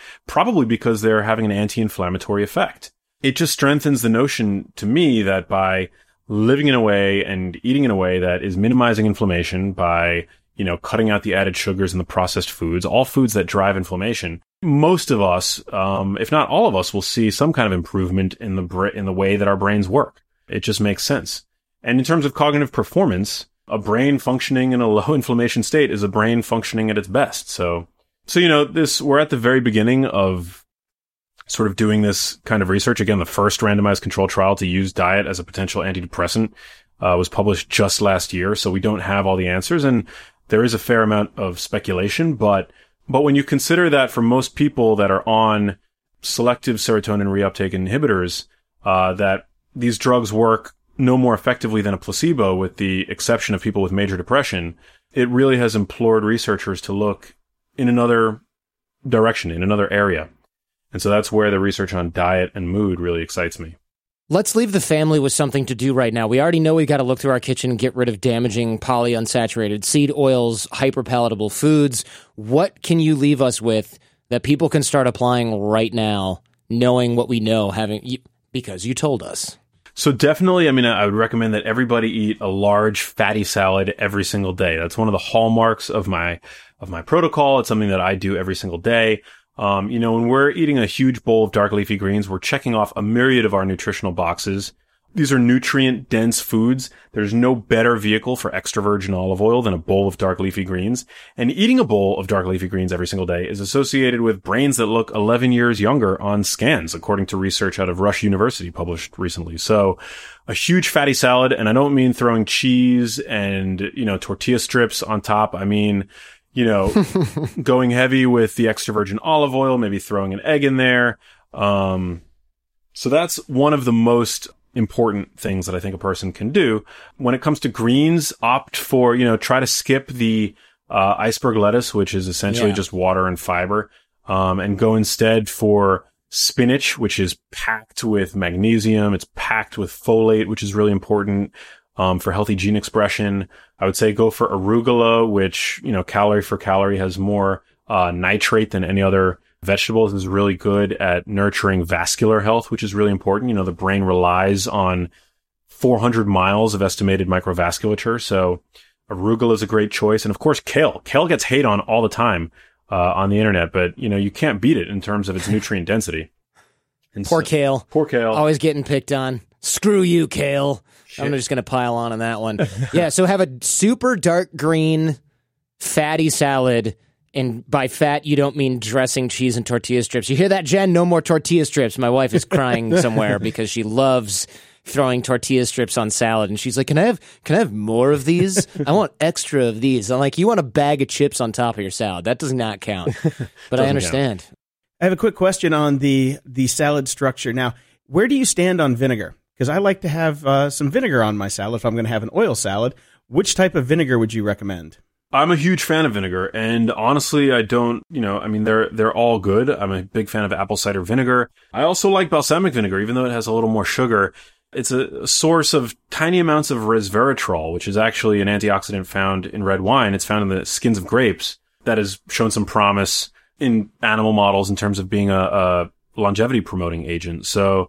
having an anti-inflammatory effect. It just strengthens the notion to me that by living in a way and eating in a way that is minimizing inflammation by, cutting out the added sugars and the processed foods, all foods that drive inflammation, most of us, if not all of us, will see some kind of improvement in the way that our brains work. It just makes sense. And in terms of cognitive performance, a brain functioning in a low inflammation state is a brain functioning at its best. So we're at the very beginning of sort of doing this kind of research. Again, the first randomized controlled trial to use diet as a potential antidepressant was published just last year. So we don't have all the answers, and there is a fair amount of speculation. But when you consider that for most people that are on selective serotonin reuptake inhibitors, that these drugs work no more effectively than a placebo, with the exception of people with major depression, it really has implored researchers to look in another direction, in another area. And so that's where the research on diet and mood really excites me. Let's leave the family with something to do right now. We already know we've got to look through our kitchen and get rid of damaging polyunsaturated seed oils, hyperpalatable foods. What can you leave us with that people can start applying right now, knowing what we know, because you told us. So definitely, I mean, I would recommend that everybody eat a large fatty salad every single day. That's one of the hallmarks of my protocol. It's something that I do every single day. When we're eating a huge bowl of dark leafy greens, we're checking off a myriad of our nutritional boxes. These are nutrient-dense foods. There's no better vehicle for extra virgin olive oil than a bowl of dark leafy greens. And eating a bowl of dark leafy greens every single day is associated with brains that look 11 years younger on scans, according to research out of Rush University published recently. So a huge fatty salad, and I don't mean throwing cheese and, tortilla strips on top. I mean, going heavy with the extra virgin olive oil, maybe throwing an egg in there. So that's one of the most important things that I think a person can do. When it comes to greens, opt for, try to skip the iceberg lettuce, which is essentially just water and fiber, and go instead for spinach, which is packed with magnesium. It's packed with folate, which is really important for healthy gene expression. I would say go for arugula, which, calorie for calorie has more nitrate than any other vegetables. Is really good at nurturing vascular health, which is really important. The brain relies on 400 miles of estimated microvasculature. So arugula is a great choice. And of course, kale. Kale gets hate on all the time on the internet, but you can't beat it in terms of its nutrient density. And Poor kale. Always getting picked on. Screw you, kale. Shit. I'm just going to pile on that one. Yeah. So have a super dark green fatty salad. And by fat, you don't mean dressing, cheese, and tortilla strips. You hear that, Jen? No more tortilla strips. My wife is crying somewhere because she loves throwing tortilla strips on salad. And she's like, can I have more of these? I want extra of these. I'm like, you want a bag of chips on top of your salad. That does not count. But I understand. Count. I have a quick question on the salad structure. Now, where do you stand on vinegar? Because I like to have some vinegar on my salad if I'm going to have an oil salad. Which type of vinegar would you recommend? I'm a huge fan of vinegar, and honestly, I don't, they're all good. I'm a big fan of apple cider vinegar. I also like balsamic vinegar, even though it has a little more sugar. It's a source of tiny amounts of resveratrol, which is actually an antioxidant found in red wine. It's found in the skins of grapes that has shown some promise in animal models in terms of being a longevity promoting agent. So,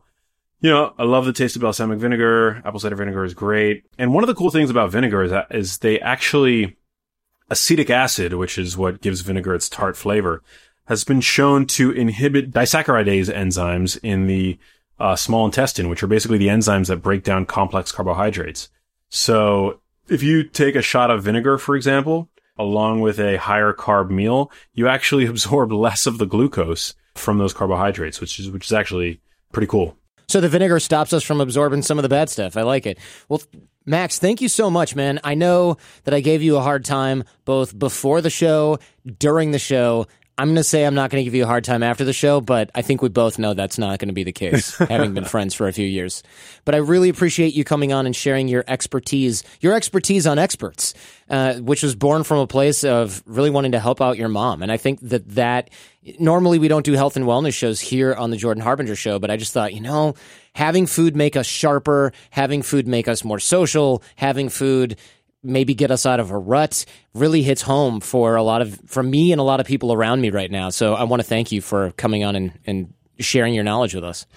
I love the taste of balsamic vinegar. Apple cider vinegar is great. And one of the cool things about vinegar is they actually... Acetic acid, which is what gives vinegar its tart flavor, has been shown to inhibit disaccharidase enzymes in the small intestine, which are basically the enzymes that break down complex carbohydrates. So if you take a shot of vinegar, for example, along with a higher carb meal, you actually absorb less of the glucose from those carbohydrates, which is actually pretty cool. So the vinegar stops us from absorbing some of the bad stuff. I like it. Well, Max, thank you so much, man. I know that I gave you a hard time both before the show, during the show. I'm going to say I'm not going to give you a hard time after the show, but I think we both know that's not going to be the case, having been friends for a few years. But I really appreciate you coming on and sharing your expertise on experts, which was born from a place of really wanting to help out your mom. And I think that normally we don't do health and wellness shows here on the Jordan Harbinger Show, but I just thought, having food make us sharper, having food make us more social, having food maybe get us out of a rut really hits home for me and a lot of people around me right now. So I want to thank you for coming on and sharing your knowledge with us.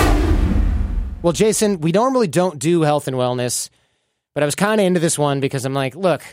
Well, Jason, we normally don't do health and wellness, but I was kind of into this one because I'm like, look,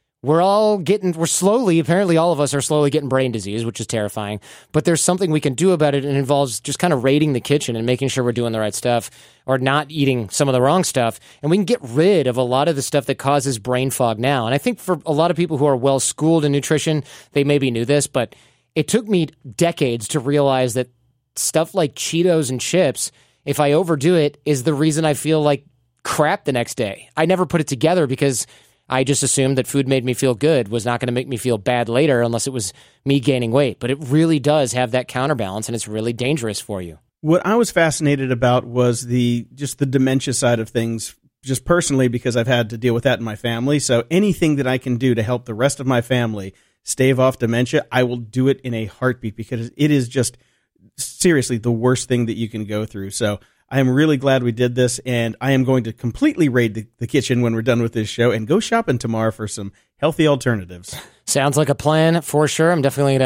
apparently all of us are slowly getting brain disease, which is terrifying, but there's something we can do about it, and it involves just kind of raiding the kitchen and making sure we're doing the right stuff or not eating some of the wrong stuff, and we can get rid of a lot of the stuff that causes brain fog now. And I think for a lot of people who are well-schooled in nutrition, they maybe knew this, but it took me decades to realize that stuff like Cheetos and chips, if I overdo it, is the reason I feel like crap the next day. I never put it together because I just assumed that food made me feel good was not going to make me feel bad later unless it was me gaining weight. But it really does have that counterbalance, and it's really dangerous for you. What I was fascinated about was the dementia side of things, just personally, because I've had to deal with that in my family. So anything that I can do to help the rest of my family stave off dementia, I will do it in a heartbeat, because it is just seriously the worst thing that you can go through. So I am really glad we did this, and I am going to completely raid the kitchen when we're done with this show and go shopping tomorrow for some healthy alternatives. Sounds like a plan for sure. I'm definitely going to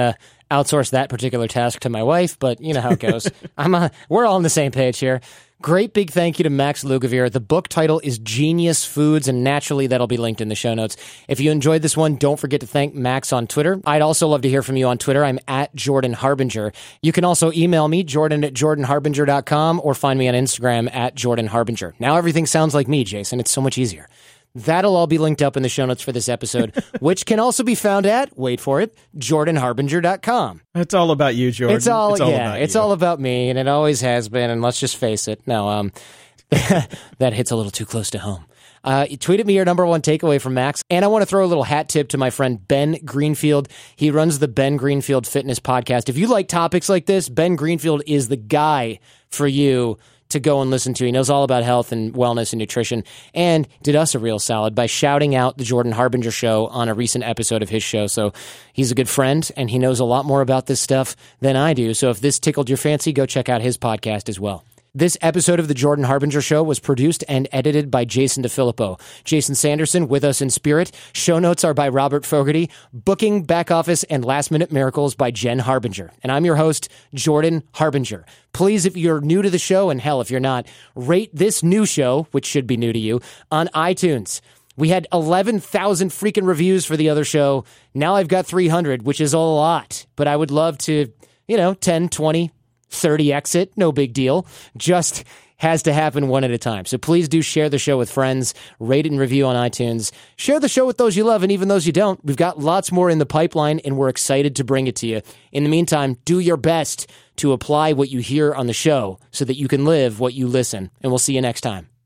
outsource that particular task to my wife, but you know how it goes. We're all on the same page here. Great big thank you to Max Lugavere. The book title is Genius Foods, and naturally that'll be linked in the show notes. If you enjoyed this one, don't forget to thank Max on Twitter. I'd also love to hear from you on Twitter. I'm at Jordan Harbinger. You can also email me, jordan@jordanharbinger.com, or find me on Instagram at Jordan Harbinger. Now everything sounds like me, Jason. It's so much easier. That'll all be linked up in the show notes for this episode, which can also be found at, wait for it, jordanharbinger.com. It's all about you, Jordan. It's all about me, and it always has been, and let's just face it. No, that hits a little too close to home. Tweet at me your number one takeaway from Max. And I want to throw a little hat tip to my friend Ben Greenfield. He runs the Ben Greenfield Fitness Podcast. If you like topics like this, Ben Greenfield is the guy for you to go and listen to. He knows all about health and wellness and nutrition, and did us a real solid by shouting out the Jordan Harbinger Show on a recent episode of his show. So he's a good friend, and he knows a lot more about this stuff than I do. So if this tickled your fancy, go check out his podcast as well. This episode of The Jordan Harbinger Show was produced and edited by Jason DeFilippo. Jason Sanderson with us in spirit. Show notes are by Robert Fogarty. Booking, back office, and last-minute miracles by Jen Harbinger. And I'm your host, Jordan Harbinger. Please, if you're new to the show, and hell, if you're not, rate this new show, which should be new to you, on iTunes. We had 11,000 freaking reviews for the other show. Now I've got 300, which is a lot. But I would love to, 10, 20, 30 exit, no big deal. Just has to happen one at a time. So please do share the show with friends, rate it and review on iTunes. Share the show with those you love and even those you don't. We've got lots more in the pipeline, and we're excited to bring it to you. In the meantime, do your best to apply what you hear on the show so that you can live what you listen. And we'll see you next time.